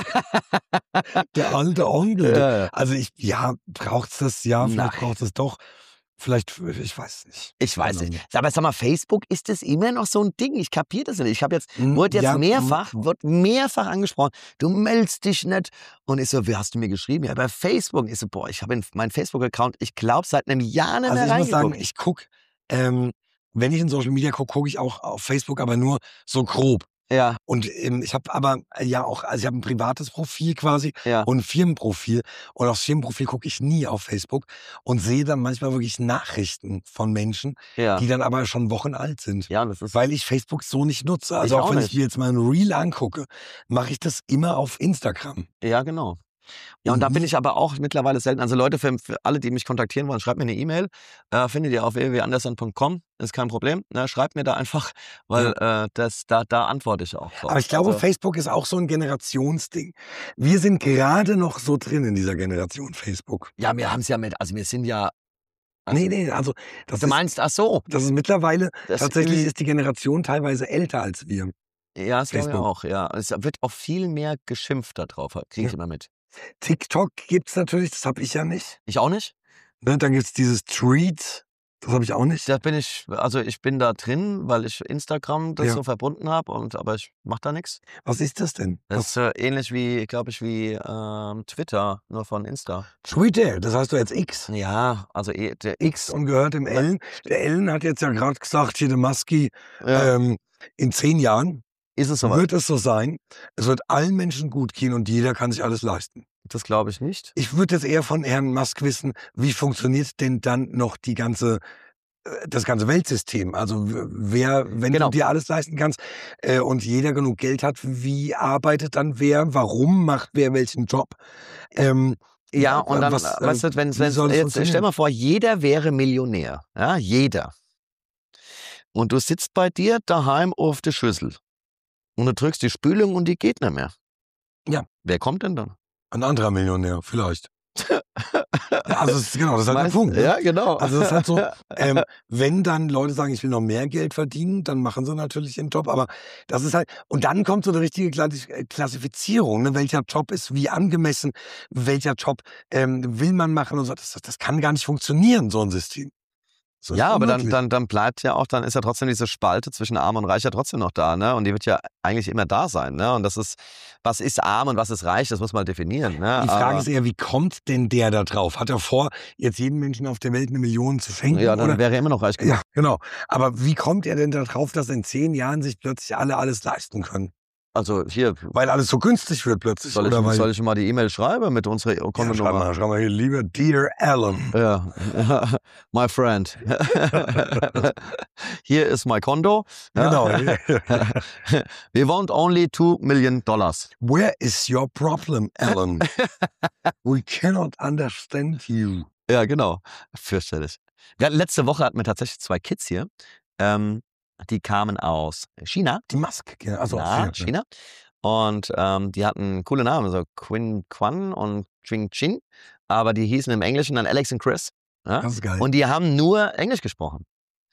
der alte Onkel. Ja, ja. Also ich, ja, braucht's das? Ja, vielleicht Nein. braucht es doch. Vielleicht, ich weiß nicht. Ich weiß Keine nicht. Aber sag mal, Facebook, ist das immer noch so ein Ding? Ich kapiere das nicht. Ich habe jetzt, Hm, wurde jetzt ja, mehrfach, hm. wird mehrfach angesprochen, du meldest dich nicht. Und ich so, wie hast du mir geschrieben? Ja, bei Facebook. Ich so, boah, ich habe meinen Facebook-Account, ich glaube, seit einem Jahr nicht Also mehr ich muss sagen, reingeguckt. ich gucke, ähm, wenn ich in Social Media gucke, gucke ich auch auf Facebook, aber nur so grob. Ja, Und ähm, ich habe aber äh, ja auch, also ich habe ein privates Profil quasi ja. und ein Firmenprofil. Und aufs Firmenprofil gucke ich nie auf Facebook und sehe dann manchmal wirklich Nachrichten von Menschen, Ja, die dann aber schon Wochen alt sind. ja, das ist, Weil ich Facebook so nicht nutze. Also Ich auch auch wenn nicht. ich mir jetzt mal ein Reel angucke, mache ich das immer auf Instagram. ja, genau. Ja, und da bin Mhm. ich aber auch mittlerweile selten. Also Leute, für, für alle, die mich kontaktieren wollen, schreibt mir eine E-Mail. Äh, findet ihr auf w w w punkt anderson punkt com. Ist kein Problem. Ne, schreibt mir da einfach, weil äh, das, da, da antworte ich auch drauf. Aber ich glaube, Also, Facebook ist auch so ein Generationsding. Wir sind gerade noch so drin in dieser Generation Facebook. ja, wir haben es ja mit, also wir sind ja. Also, Nee, nee, also das du ist, meinst, ach so. das ist mittlerweile, Das tatsächlich Ü- ist die Generation teilweise älter als wir. Ja, das glaube ich Facebook. auch, ja. Es wird auch viel mehr geschimpft da drauf, kriege ich Ja. immer mit. TikTok gibt's natürlich, das habe ich ja nicht. Ich auch nicht. Ne, dann gibt's dieses Tweet, das habe ich auch nicht. Da bin ich, also ich bin da drin, weil ich Instagram das Ja. so verbunden habe, und aber ich mache da nichts. Was ist das denn? Das Was? ist äh, ähnlich wie, glaube ich, wie ähm, Twitter, nur von Insta. Twitter, das heißt doch jetzt X. Ja, also eh, der X X. und gehört dem Ellen. Der Ellen hat jetzt ja gerade gesagt, hier der Maski, Ja, ähm, in zehn Jahren ist es soweit? wird es so sein, es wird allen Menschen gut gehen und jeder kann sich alles leisten. Das glaube ich nicht. Ich würde jetzt eher von Herrn Musk wissen, wie funktioniert denn dann noch die ganze, äh, das ganze Weltsystem? Also w- wer, wenn Genau. du dir alles leisten kannst äh, und jeder genug Geld hat, wie arbeitet dann wer? Warum macht wer welchen Job? Ähm, Ja, und dann, was, äh, äh, weißt du, wenn wie soll jetzt das stell funktionieren? mal vor, jeder wäre Millionär. Ja, jeder. Und du sitzt bei dir daheim auf der Schüssel. Und du drückst die Spülung und die geht nicht mehr. Ja. Wer kommt denn dann? Ein anderer Millionär, vielleicht. Ja, also es ist, genau, das ist halt der Meinst- Punkt. Ne? Ja, genau. Also das ist halt so, ähm, wenn dann Leute sagen, ich will noch mehr Geld verdienen, dann machen sie natürlich den Job. Aber das ist halt, und dann kommt so eine richtige Klassi- äh, Klassifizierung, ne? Welcher Job ist wie angemessen, welcher Job ähm, will man machen und so. Das, das kann gar nicht funktionieren, so ein System. Das ist Ja, aber dann, unmöglich. dann, dann bleibt ja auch, dann ist ja trotzdem diese Spalte zwischen Arm und Reich ja trotzdem noch da, ne? Und die wird ja eigentlich immer da sein, ne? Und das ist, was ist arm und was ist reich, das muss man definieren, ne? Die Frage Aber, ist eher, wie kommt denn der da drauf? Hat er vor, jetzt jedem Menschen auf der Welt eine Million zu schenken? ja, dann oder? wäre er immer noch reich genug. Ja, genau. Aber wie kommt er denn da drauf, dass in zehn Jahren sich plötzlich alle alles leisten können? Also hier, Weil alles so günstig wird plötzlich. soll ich, oder weil, soll ich mal die E-Mail schreiben mit unserer ja, schreib Kontonummer? mal, schreib mal hier, lieber Dear Alan. Ja, my friend. Hier ist my Konto. Genau. We want only two million dollars. Where is your problem, Alan? We cannot understand you. Ja, genau. Fürchterlich. Wir hatten, letzte Woche hatten wir tatsächlich zwei Kids hier. Ähm, die kamen aus China. Die Maske, ja, also Ja, ja, China. Und ähm, die hatten coole Namen, so Quinn Quan und Ching Chin. Aber die hießen im Englischen dann Alex und Chris. Ja? das ist geil. Und die haben nur Englisch gesprochen.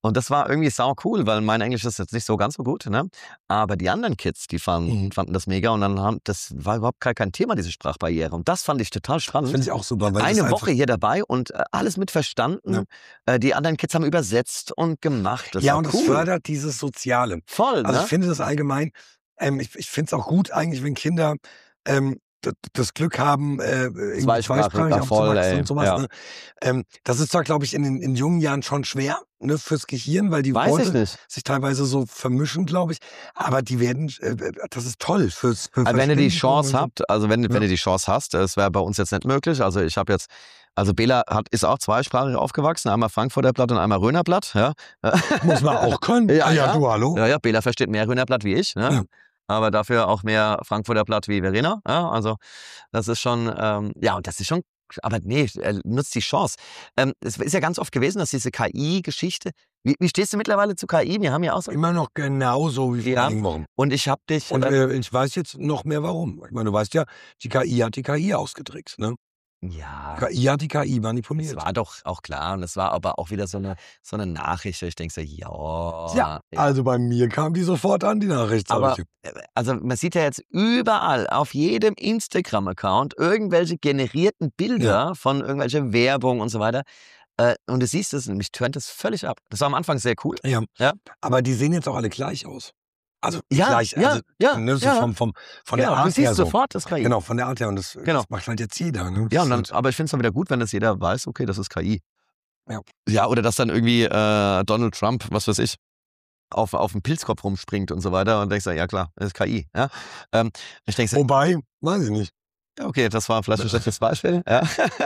Und das war irgendwie sau cool, weil mein Englisch ist jetzt nicht so ganz so gut, ne? Aber die anderen Kids, die fanden, Mhm. fanden das mega und dann haben, das war überhaupt kein, kein Thema, diese Sprachbarriere. Und das fand ich total Das spannend. finde ich auch super. Weil das Eine einfach, Woche hier dabei und äh, alles mit verstanden. Äh, die anderen Kids haben übersetzt und gemacht. Das ja, war und es cool. fördert dieses Soziale. Voll, Also ne? ich finde das allgemein, ähm, ich, ich finde es auch gut eigentlich, wenn Kinder ähm, d- das Glück haben, äh, irgendwie Zweisprachig, zweisprachig ja, voll, aufzuwachsen ey. und sowas. Ja. Ne? Ähm, das ist zwar, glaube ich, in, den- in jungen Jahren schon schwer, ne, fürs Gehirn, weil die Weiß ich Worte nicht. sich teilweise so vermischen, glaube ich. Aber die werden, äh, das ist toll fürs für Also wenn ihr die Verständigung Chance und so. habt, also wenn, wenn Ja. ihr die Chance hast, es wäre bei uns jetzt nicht möglich. Also ich habe jetzt, also Bela hat, ist auch zweisprachig aufgewachsen, einmal Frankfurter Blatt und einmal Röner Blatt. Ja, Muss man auch können. Ja, ah, ja, ja. du, hallo. ja, ja, Bela versteht mehr Röner Blatt wie ich, ne? Ja. Aber dafür auch mehr Frankfurter Blatt wie Verena. Ja, also das ist schon, ähm, ja, und das ist schon, aber nee, er nutzt die Chance. Ähm, es ist ja ganz oft gewesen, dass diese K I-Geschichte, wie, wie stehst du mittlerweile zu K I? Wir haben ja auch so, Immer noch genauso wie vor Ja. einigen Wochen. und ich habe dich, Und äh, äh, ich weiß jetzt noch mehr warum. Ich meine, du weißt ja, die K I hat die K I ausgetrickst. Ne? ja. K I hat die K I Es manipuliert. war doch auch klar und es war aber auch wieder so eine, so eine Nachricht. wo Ich denke so, ja. Ja, also bei mir kam die sofort an, die Nachricht. sag Aber ich dir. äh, also man sieht ja jetzt überall auf jedem Instagram-Account irgendwelche generierten Bilder von irgendwelcher Werbung und so weiter. Äh, und du siehst es und mich turnt das völlig ab. Das war am Anfang sehr cool. Ja. Ja. Aber die sehen jetzt auch alle gleich aus. Also Ja, gleich, ja, also, ja, ne, so ja. vom, vom, von Genau, der du Art siehst her so. sofort das K I. Genau, von der Art her. Und das, Genau. das macht halt jetzt jeder. Ne? Ja, und dann, Das ist aber ich finde es dann wieder gut, wenn das jeder weiß, okay, das ist K I. Ja. Ja, oder dass dann irgendwie äh, Donald Trump, was weiß ich, auf, auf dem Pilzkopf rumspringt und so weiter und denkst du, ja klar, das ist K I. Ja? Ähm, ich denke, so, Wobei, weiß ich nicht. ja, okay, das war vielleicht ein schlechtes Beispiel. Ja.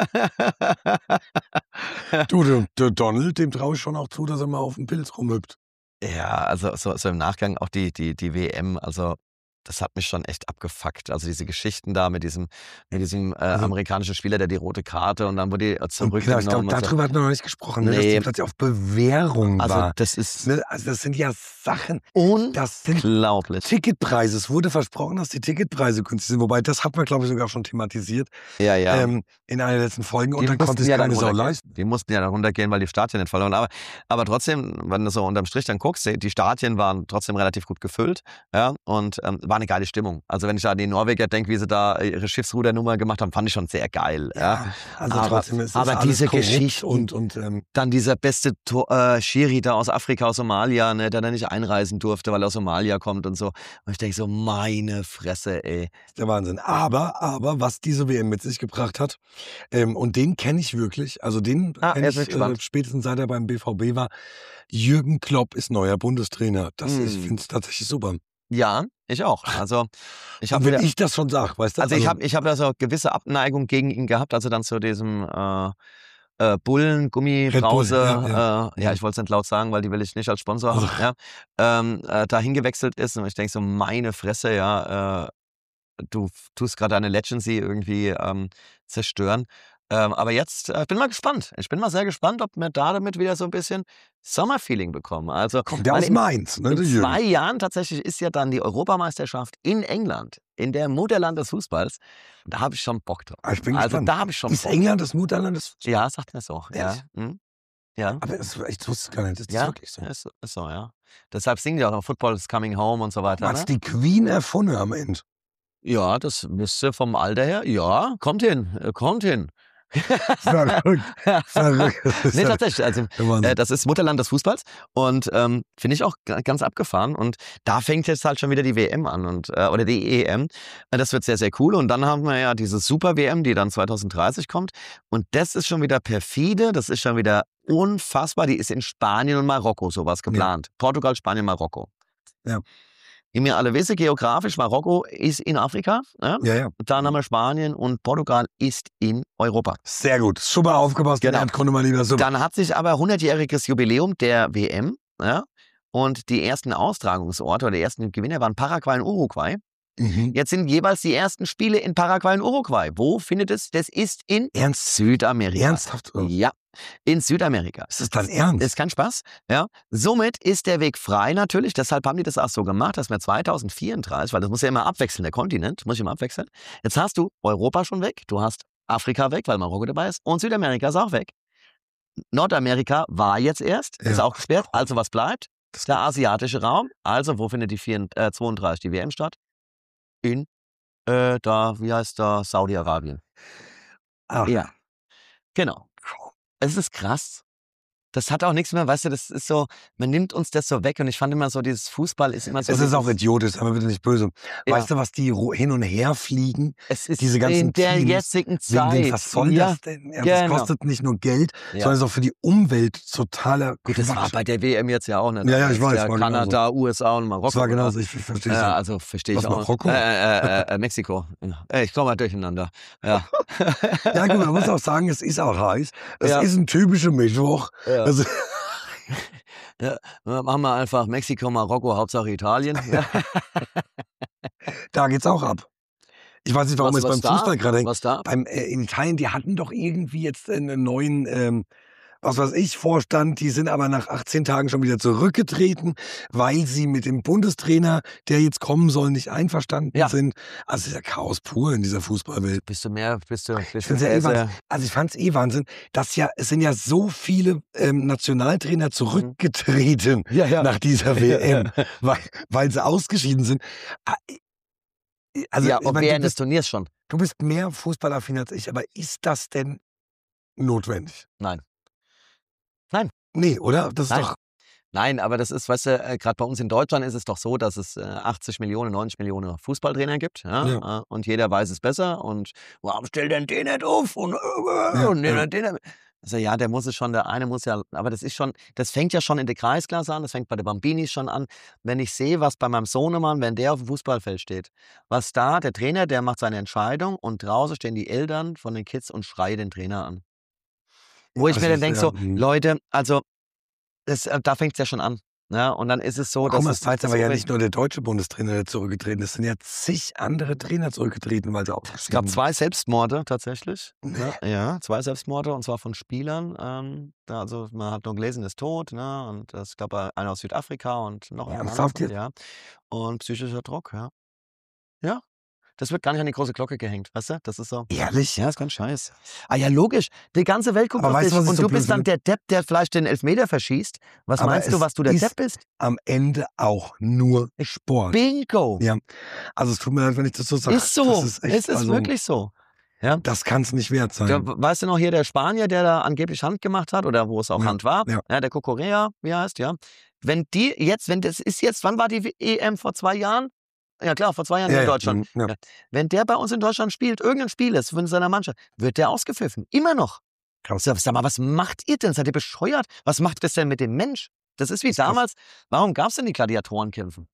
Du, der, der Donald, dem traue ich schon auch zu, dass er mal auf dem Pilz rumhüpft. Ja, also so, so im Nachgang auch die, die, die W M, also das hat mich schon echt abgefuckt. Also diese Geschichten da mit diesem, mit diesem äh, Also- amerikanischen Spieler, der die rote Karte und dann wurde die äh, Und genau, ich zurückgenommen. glaube, und so. darüber hat man noch nicht gesprochen, ne? dass Nee. die plötzlich auf Bewährung Also war. das ist Ne? Also das sind ja Sachen. Das sind unglaublich. Ticketpreise. Es wurde versprochen, dass die Ticketpreise günstig sind. Wobei, das hat man, glaube ich, sogar schon thematisiert Ja, ja. ähm, in einer der letzten Folgen. Und Die dann mussten konnte es ja dann keine Sau runtergehen. leisten. Die mussten ja dann runtergehen, weil die Stadien nicht voll waren. Aber, aber trotzdem, wenn du so unterm Strich dann guckst, die Stadien waren trotzdem relativ gut gefüllt. Ja, und ähm, war eine geile Stimmung. Also wenn ich an die Norweger denke, wie sie da ihre Schiffsrudernummer gemacht haben, fand ich schon sehr geil. Ja. Also Aber- trotzdem ist es aber alles diese korrupt Geschichten- und, und ähm, Dann dieser beste Tor, äh, Schiri da aus Afrika, aus Somalia, ne, der da nicht einreisen durfte, weil er aus Somalia kommt und so. Und ich denke so, meine Fresse, ey. der Wahnsinn. Aber, aber, was diese W M mit sich gebracht hat, ähm, und den kenne ich wirklich, also den Ah, kenne jetzt bin ich ich äh, gespannt. spätestens seit er beim B V B war. Jürgen Klopp ist neuer Bundestrainer. Das Mm. ist, finde ich tatsächlich super. Ja, ich auch. Also ich habe Und wenn wieder... ich das schon sage, weißt du? Also ich habe ich hab da so gewisse Abneigung gegen ihn gehabt, also dann zu diesem äh, äh, Bullen, Gummibrause, Red Bull, ja, äh, ja, ich wollte es nicht laut sagen, weil die will ich nicht als Sponsor haben, ja, ähm, äh, dahin gewechselt ist und ich denke so, meine Fresse, ja, äh, du tust gerade deine Legacy irgendwie ähm, zerstören. Ähm, aber jetzt, äh, ich bin mal gespannt. Ich bin mal sehr gespannt, ob wir da damit wieder so ein bisschen Sommerfeeling bekommen. Also Kommt der weil aus in- Mainz, ne? in der Jürgen. zwei Jahren tatsächlich ist ja dann die Europameisterschaft in England, in der Mutterland des Fußballs. Da habe ich schon Bock drauf. Ah, ich bin also gespannt. da habe ich schon Ist Bock. England das Mutterland des... Ja, sagt mir so. Ja. Ehrlich? Hm? Ja. Aber es, ich wusste es gar nicht. Das ist Ja, wirklich so. ist, ist so, ja. Deshalb singen die auch noch Football is coming home und so weiter. Hat's Ne? die Queen erfunden am Ende? Ja, das müsste vom Alter her. Ja, kommt hin, äh, kommt hin. Verrückt. Verrückt. Das ist Nee, ja tatsächlich. Also, der Wahnsinn. Äh, das ist Mutterland des Fußballs und ähm, finde ich auch ga- ganz abgefahren. Und da fängt jetzt halt schon wieder die W M an und äh, oder die E M. Äh, Das wird sehr, sehr cool. Und dann haben wir ja diese Super-W M, die dann zwanzig dreißig kommt. Und das ist schon wieder perfide, das ist schon wieder unfassbar. Die ist in Spanien und Marokko sowas geplant. Portugal, Spanien, Marokko. Ja. Wie wir alle wissen, geografisch, Marokko ist in Afrika. Ja? Ja, ja. Dann haben wir Spanien und Portugal ist in Europa. Sehr gut. Super aufgepasst. Genau. Erdkunde mal lieber. Super. Dann hat sich aber hundertjähriges Jubiläum der W M, ja, und die ersten Austragungsorte oder die ersten Gewinner waren Paraguay und Uruguay. Mhm. Jetzt sind jeweils die ersten Spiele in Paraguay und Uruguay. Wo findet es? Das ist in Ernst? Südamerika. Ernsthaft? Oh. Ja, in Südamerika. Ist das dein Ernst? Ist kein Spaß. Ja. Somit ist der Weg frei natürlich. Deshalb haben die das auch so gemacht, dass wir zwanzig vierunddreißig, weil das muss ja immer abwechseln, der Kontinent muss immer abwechseln. Jetzt hast du Europa schon weg, du hast Afrika weg, weil Marokko dabei ist und Südamerika ist auch weg. Nordamerika war jetzt erst, ist Ja. auch gesperrt. Also was bleibt? Der asiatische Raum. Also wo findet die vier, äh, zweiunddreißig die W M statt? In, äh, da, wie heißt da, Saudi-Arabien. Ach, Ja, genau. Es ist krass. Das hat auch nichts mehr, weißt du, das ist so, man nimmt uns das so weg und ich fand immer so, dieses Fußball ist immer so. Es ist auch dieses- idiotisch, aber bitte nicht böse. Ja. Weißt du, was die ro- hin und her fliegen? Es ist diese ganzen in der Teams jetzigen Wegen Zeit. dem, was soll ja, das denn? Ja, genau. Das kostet nicht nur Geld, Ja. sondern ist auch für die Umwelt totaler Gut, das war Quatsch. bei der W M jetzt ja auch nicht. Ja, ja, Das ich ist weiß, Ja war Kanada, U S A und Marokko. Das war oder? genauso, ich verstehe es Ja, ja. also verstehe ich Was, auch. Marokko? Äh, äh, äh, äh, Mexiko. Äh, Ich komme mal durcheinander. Ja. Ja, gut, man muss auch sagen, es ist auch heiß. Es Ja. ist ein typischer Mittwoch. Ja. Also, Ja, machen wir einfach Mexiko, Marokko, Hauptsache Italien. Ja. da geht's auch ab. Ich weiß nicht, warum Was- jetzt was beim da? Fußball gerade hängt. Was da? Beim, äh, in Italien, die hatten doch irgendwie jetzt einen neuen, ähm, was weiß ich, Vorstand. Die sind aber nach achtzehn Tagen schon wieder zurückgetreten, weil sie mit dem Bundestrainer, der jetzt kommen soll, nicht einverstanden Ja. sind. Also es ist ja Chaos pur in dieser Fußballwelt. Bist du mehr, bist du, bist Ich du find's ja sehr, eh sehr, Wahnsinn. Also ich fand es eh Wahnsinn, dass ja, es sind ja so viele ähm, Nationaltrainer zurückgetreten ja, ja. nach dieser W M, weil, weil sie ausgeschieden sind. Ah, Also ja, ich und mein, du, während des bist, Turniers schon. du bist mehr fußballaffin als ich, aber ist das denn notwendig? Nein. Nee, oder? Das ist Nein. doch. Nein, aber das ist, weißt du, äh, gerade bei uns in Deutschland ist es doch so, dass es äh, achtzig Millionen, neunzig Millionen Fußballtrainer gibt. Ja? Ja. Äh, und jeder weiß es besser. Und warum stellt denn den nicht auf? Und, äh, Ja, und den, ja. den, den. Also ja, der muss es schon, der eine muss ja, aber das ist schon, das fängt ja schon in der Kreisklasse an, das fängt bei den Bambinis schon an. Wenn ich sehe, was bei meinem Sohnemann, wenn der auf dem Fußballfeld steht, was da, der Trainer, der macht seine Entscheidung und draußen stehen die Eltern von den Kids und schreien den Trainer an. Wo Ja, ich das mir dann ist denke, ja, so, hm. Leute, also das, äh, da fängt es ja schon an. Ja, und dann ist es so, dass Guck mal, es, es war jetzt das aber ja so- nicht nur der deutsche Bundestrainer, der zurückgetreten ist. Es sind ja zig andere Trainer zurückgetreten, weil sie auch. Es gab zwei Selbstmorde tatsächlich. Nee. Ja, ja, zwei Selbstmorde und zwar von Spielern. Ähm, da, also man hat nur gelesen, ist tot. Ne? Und es gab einer aus Südafrika und noch ein Ernsthaft anderer. jetzt? Ja. Und psychischer Druck, ja. Ja. Das wird gar nicht an die große Glocke gehängt, weißt du? Das ist so. Ehrlich? Ja, ist ganz scheiße. Ah ja, logisch. Die ganze Welt guckt Aber auf weißt dich du, was ich und so du blöd bist dann der Depp, der vielleicht den Elfmeter verschießt. Was Aber meinst du, es was du der ist- Depp bist? Am Ende auch nur Sport. Bingo. Ja. Also es tut mir leid, wenn ich das so sage. Ist so. Das ist echt, es ist also, wirklich so. Ja. Das kann es nicht wert sein. Der, weißt du noch hier, der Spanier, der da angeblich Hand gemacht hat oder wo es auch Ja, Hand war, ja. ja, der Kokorea, wie er heißt, ja. Wenn die jetzt, wenn das ist jetzt, wann war die E M vor zwei Jahren? Ja klar, vor zwei Jahren Ja, in ja, Deutschland. mhm, ja. Ja. Wenn der bei uns in Deutschland spielt, irgendein Spiel ist von seiner Mannschaft, wird der ausgepfiffen. Immer noch. Krass. Sag, sag mal, was macht ihr denn? Seid ihr bescheuert? Was macht das denn mit dem Mensch? Das ist wie Das ist krass. damals. Warum gab es denn die Gladiatorenkämpfen?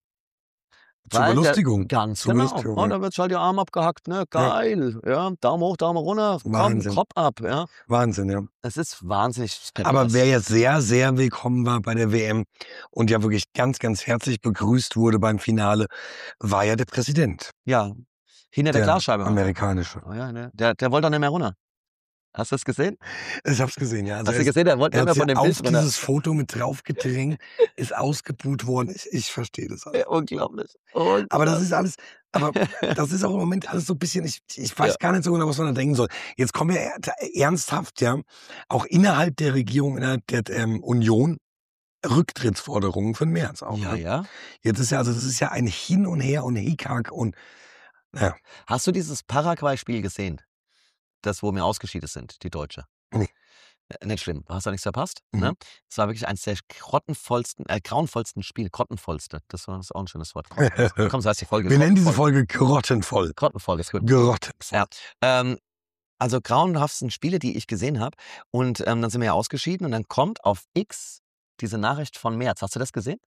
Zur Weil der- Belustigung. Ganz Zur genau. Belustigung, Und ja. dann wird halt der Arm abgehackt, ne? Geil. Ja. Daumen hoch, Daumen runter. Komm, Wahnsinn. Kopf ab. Ja. Wahnsinn, ja. Es ist wahnsinnig. Aber pervers. wer jetzt sehr, sehr willkommen war bei der W M und ja wirklich ganz, ganz herzlich begrüßt wurde beim Finale, war ja der Präsident. Ja, hinter der, Der Glasscheibe. amerikanische. Oh ja, ne? der, der wollte doch nicht mehr runter. Hast du das gesehen? Ich hab's gesehen, ja. Also Hast er du ist- gesehen? Der wollte er nicht hat mehr von sich dem auf Bild runter. dieses Foto mit drauf gedrängt, ist ausgebuht worden. Ich, ich verstehe das alles. Ja, unglaublich. Unglaublich. Aber das ist alles, aber das ist auch im Moment alles so ein bisschen, ich, ich weiß Ja. gar nicht so genau, was man da denken soll. Jetzt kommen wir er- ernsthaft, ja, auch innerhalb der Regierung, innerhalb der ähm, Union, Rücktrittsforderungen von Merz auch. Ja, ne? ja. Jetzt ist ja, also das ist ja ein Hin und Her und Hickhack und ja, Hast du dieses Paraguay-Spiel gesehen? Das, wo wir ausgeschieden sind, die Deutsche. Nee. Äh, Nicht schlimm, hast du nichts verpasst. Mhm. Ne? Es war wirklich eines der grottenvollsten, äh, grauenvollsten Spiele. Grottenvollste, das war das ist auch ein schönes Wort. Grottenvoll. Komm, so heißt die Folge. wir nennen diese Grottenvoll. Folge grottenvoll. Grottenvoll, ist gut. Grottenvoll. Ja. Ähm, also grauenhaftsten Spiele, die ich gesehen habe. Und ähm, dann sind wir ja ausgeschieden und dann kommt auf X diese Nachricht von Merz. Hast du das gesehen?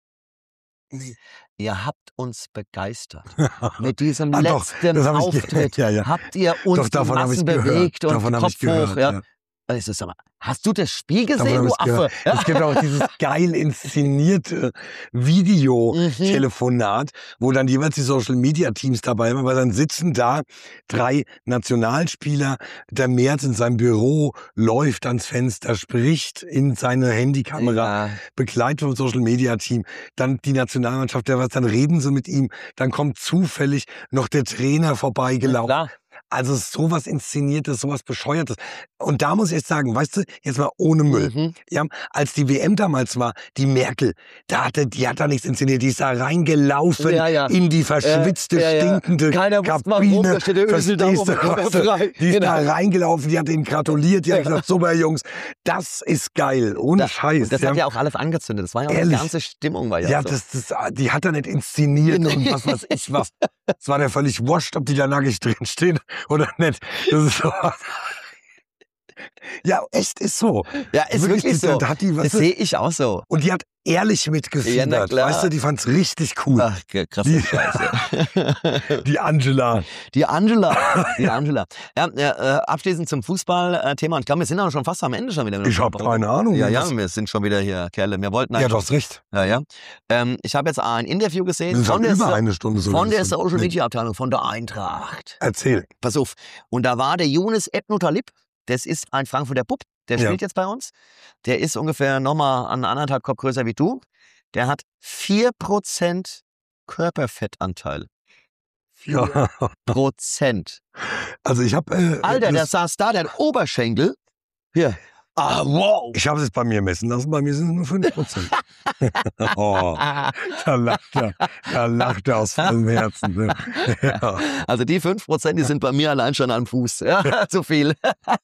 Nee. Ihr habt uns begeistert. Mit diesem Ah, doch, letzten das hab ich ge- Auftritt ja, ja. habt ihr uns Doch, davon die hab ich Massen gehört. bewegt und Davon hab Kopf ich gehört, hoch. Ja. ja. Also ich so, sag mal, hast du das Spiel Davon gesehen, hab du ich's gehört. Affe? Ja. Es gibt auch dieses geil inszenierte Mhm. Videotelefonat, wo dann jeweils die Social-Media-Teams dabei waren, weil dann sitzen da drei Nationalspieler, der Merz in seinem Büro läuft ans Fenster, spricht in seine Handykamera, Ja. begleitet vom Social-Media-Team, dann die Nationalmannschaft, der was, dann reden sie mit ihm, dann kommt zufällig noch der Trainer Ja, vorbeigelaufen. klar. Also sowas Inszeniertes, sowas Bescheuertes. Und da muss ich jetzt sagen, weißt du, jetzt mal ohne Müll. Mhm. Ja, als die W M damals war, die Merkel, da hatte, die hat da nichts inszeniert, die ist da reingelaufen Ja, ja. in die verschwitzte, Äh, ja, ja. stinkende Keiner wusste, warum, da steht der Ösel da Verstehst du, oben weißt du? frei. Die ist Genau. da reingelaufen, die hat ihnen gratuliert, die hat gesagt, super Jungs, das ist geil, ohne Das, Scheiß. das ja. hat ja auch alles angezündet. Das war ja auch Ehrlich? die ganze Stimmung. War ja, Ja, so. das, das, die hat er nicht inszeniert und was weiß ich was. Es war ja völlig wurscht, ob die da nackig drin stehen oder nicht. Das ist so. Ja, echt ist so. Ja, ist wirklich so. Da hat die, Das weißt du, sehe ich auch so. und die hat ehrlich Ja, na mitgefiebert. klar. Weißt du, die fand's richtig cool. Ach, ge- krasse Die- Scheiße. Die Angela. Die Angela. Die Angela. Ja, äh, abschließend zum Fußballthema. Und ich glaube, wir sind auch schon fast am Ende schon wieder. Ich habe keine Ahnung. Ja, ja, was- wir sind schon wieder hier, Kerle. Wir wollten ja, eigentlich. du hast recht. Ja, ja. Ähm, ich habe jetzt ein Interview Wir gesehen sind von der, über so eine Stunde so. von der gewesen. Social Nee, Media Abteilung, von der Eintracht. Erzähl. Pass auf. Und da war der Younes Ebnutalib. Das ist ein Frankfurter Bub. Der Ja. spielt jetzt bei uns. Der ist ungefähr nochmal an anderthalb Kopf größer wie du. Der hat vier Prozent Körperfettanteil. vier Ja. Prozent. Also ich habe. Äh, Alter, der das, saß da, der hat Oberschenkel. Hier. Ah, wow. ich habe es jetzt bei mir messen lassen. Bei mir sind es nur fünf Prozent. Oh, da lacht er. Da lacht er aus vollem Herzen. Ja. Also die fünf Prozent, die sind bei mir allein schon am Fuß. Ja, zu viel.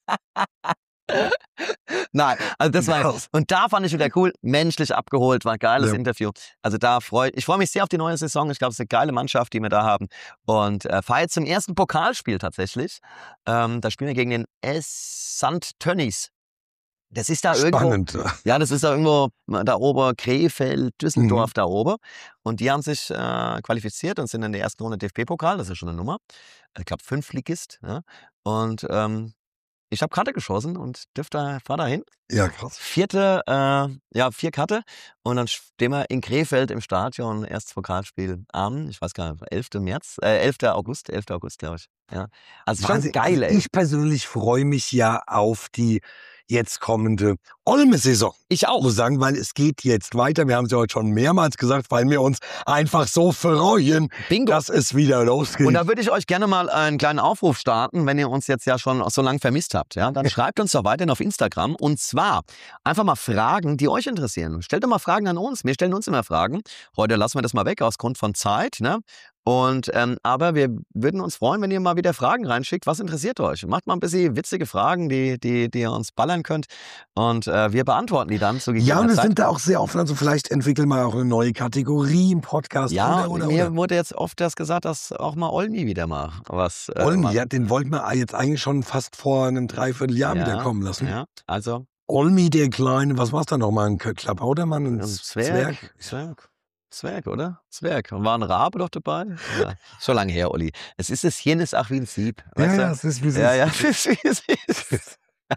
Nein, also das war Krass. und da fand ich wieder cool, menschlich abgeholt, war ein geiles Ja. Interview. Also da freue ich freue mich sehr auf die neue Saison. Ich glaube, es ist eine geile Mannschaft, die wir da haben und äh, fahre jetzt zum ersten Pokalspiel tatsächlich. Ähm, da spielen wir gegen den S. Sankt Tönnies. Das ist da irgendwo. Spannend. Ja, das ist da irgendwo da oben, Krefeld, Düsseldorf Mhm. da oben. Und die haben sich äh, qualifiziert und sind in der ersten Runde D F B-Pokal, das ist schon eine Nummer. Ich glaube, Fünftligist. Ja. Und ähm, ich habe Karte geschossen und dürfte, fahr da hin. Ja, krass. Vierte, äh, ja, vier Karte. Und dann stehen wir in Krefeld im Stadion, erstes Pokalspiel am, ich weiß gar nicht, elften März, äh, elften August, elften August, glaube ich. Ja. Also schon Wahnsinn. geil, Also ey. ich persönlich freue mich ja auf die jetzt kommende Olme-Saison. Ich auch. muss sagen, weil es geht jetzt weiter. Wir haben es ja heute schon mehrmals gesagt, weil wir uns einfach so freuen, Bingo. dass es wieder losgeht. Und da würde ich euch gerne mal einen kleinen Aufruf starten, wenn ihr uns jetzt ja schon so lange vermisst habt. Ja? Dann schreibt uns doch weiterhin auf Instagram. Und zwar einfach mal Fragen, die euch interessieren. Stellt doch mal Fragen an uns. Wir stellen uns immer Fragen. Heute lassen wir das mal weg aus Grund von Zeit. Ne? Und ähm, aber wir würden uns freuen, wenn ihr mal wieder Fragen reinschickt. Was interessiert euch? Macht mal ein bisschen witzige Fragen, die, die, die ihr uns ballern könnt. Und äh, wir beantworten die dann zu ja, gegebener und wir Zeit. sind da auch sehr offen. Also vielleicht entwickeln wir auch eine neue Kategorie im Podcast. Ja, oder, oder, mir oder. wurde jetzt oft das gesagt, dass auch mal Olmi wieder mal was. Äh, Olmi, macht. ja, den wollten wir jetzt eigentlich schon fast vor einem Dreivierteljahr Ja, wieder kommen lassen. Ja, also Olmi, der Kleine, was war's da nochmal? Ein Klabautermann? Ein ein Zwerg? Zwerg. Zwerg. Zwerg, oder? Zwerg. Und war ein Rabe doch dabei? Ja. Schon lange her, Olli. Es ist das Hirn ist auch wie ein Sieb. Ja, Weißt ja, du? es ist wie es ja, ist. ja. Es ist wie es ist.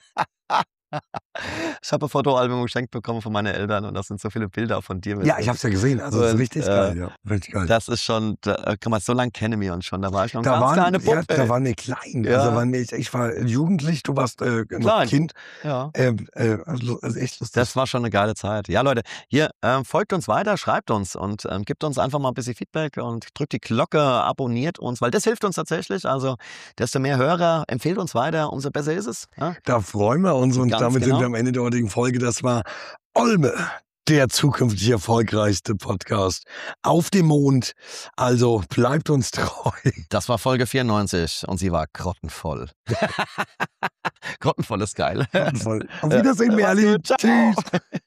Ich habe ein Fotoalbum geschenkt bekommen von meinen Eltern und da sind so viele Bilder von dir. mit Ja, drin. ich hab's ja gesehen. Also das ist Und, richtig äh, geil, ja. Richtig geil. Das ist schon, da kann man so lange kennen wir uns schon. Da war ich noch ein Da ganz waren, kleiner ja, Bub. da ey. waren wir klein. Ja. Also waren wir, ich, ich war jugendlich, du warst äh, noch Klein. Kind. Ja. Ähm, äh, also, also echt lustig. Das war schon eine geile Zeit. Ja, Leute, hier, ähm, folgt uns weiter, schreibt uns und ähm, gibt uns einfach mal ein bisschen Feedback und drückt die Glocke, abonniert uns, weil das hilft uns tatsächlich. Also, desto mehr Hörer, empfehlt uns weiter, umso besser ist es. Ja? Da freuen wir uns und Ganz damit genau. sind wir am Ende der heutigen Folge. Das war Olme, der zukünftig erfolgreichste Podcast auf dem Mond. Also bleibt uns treu. Das war Folge vierundneunzig und sie war grottenvoll. grottenvoll ist geil. Auf Wiedersehen, Mach's Merli. gut. Ciao. Tschüss.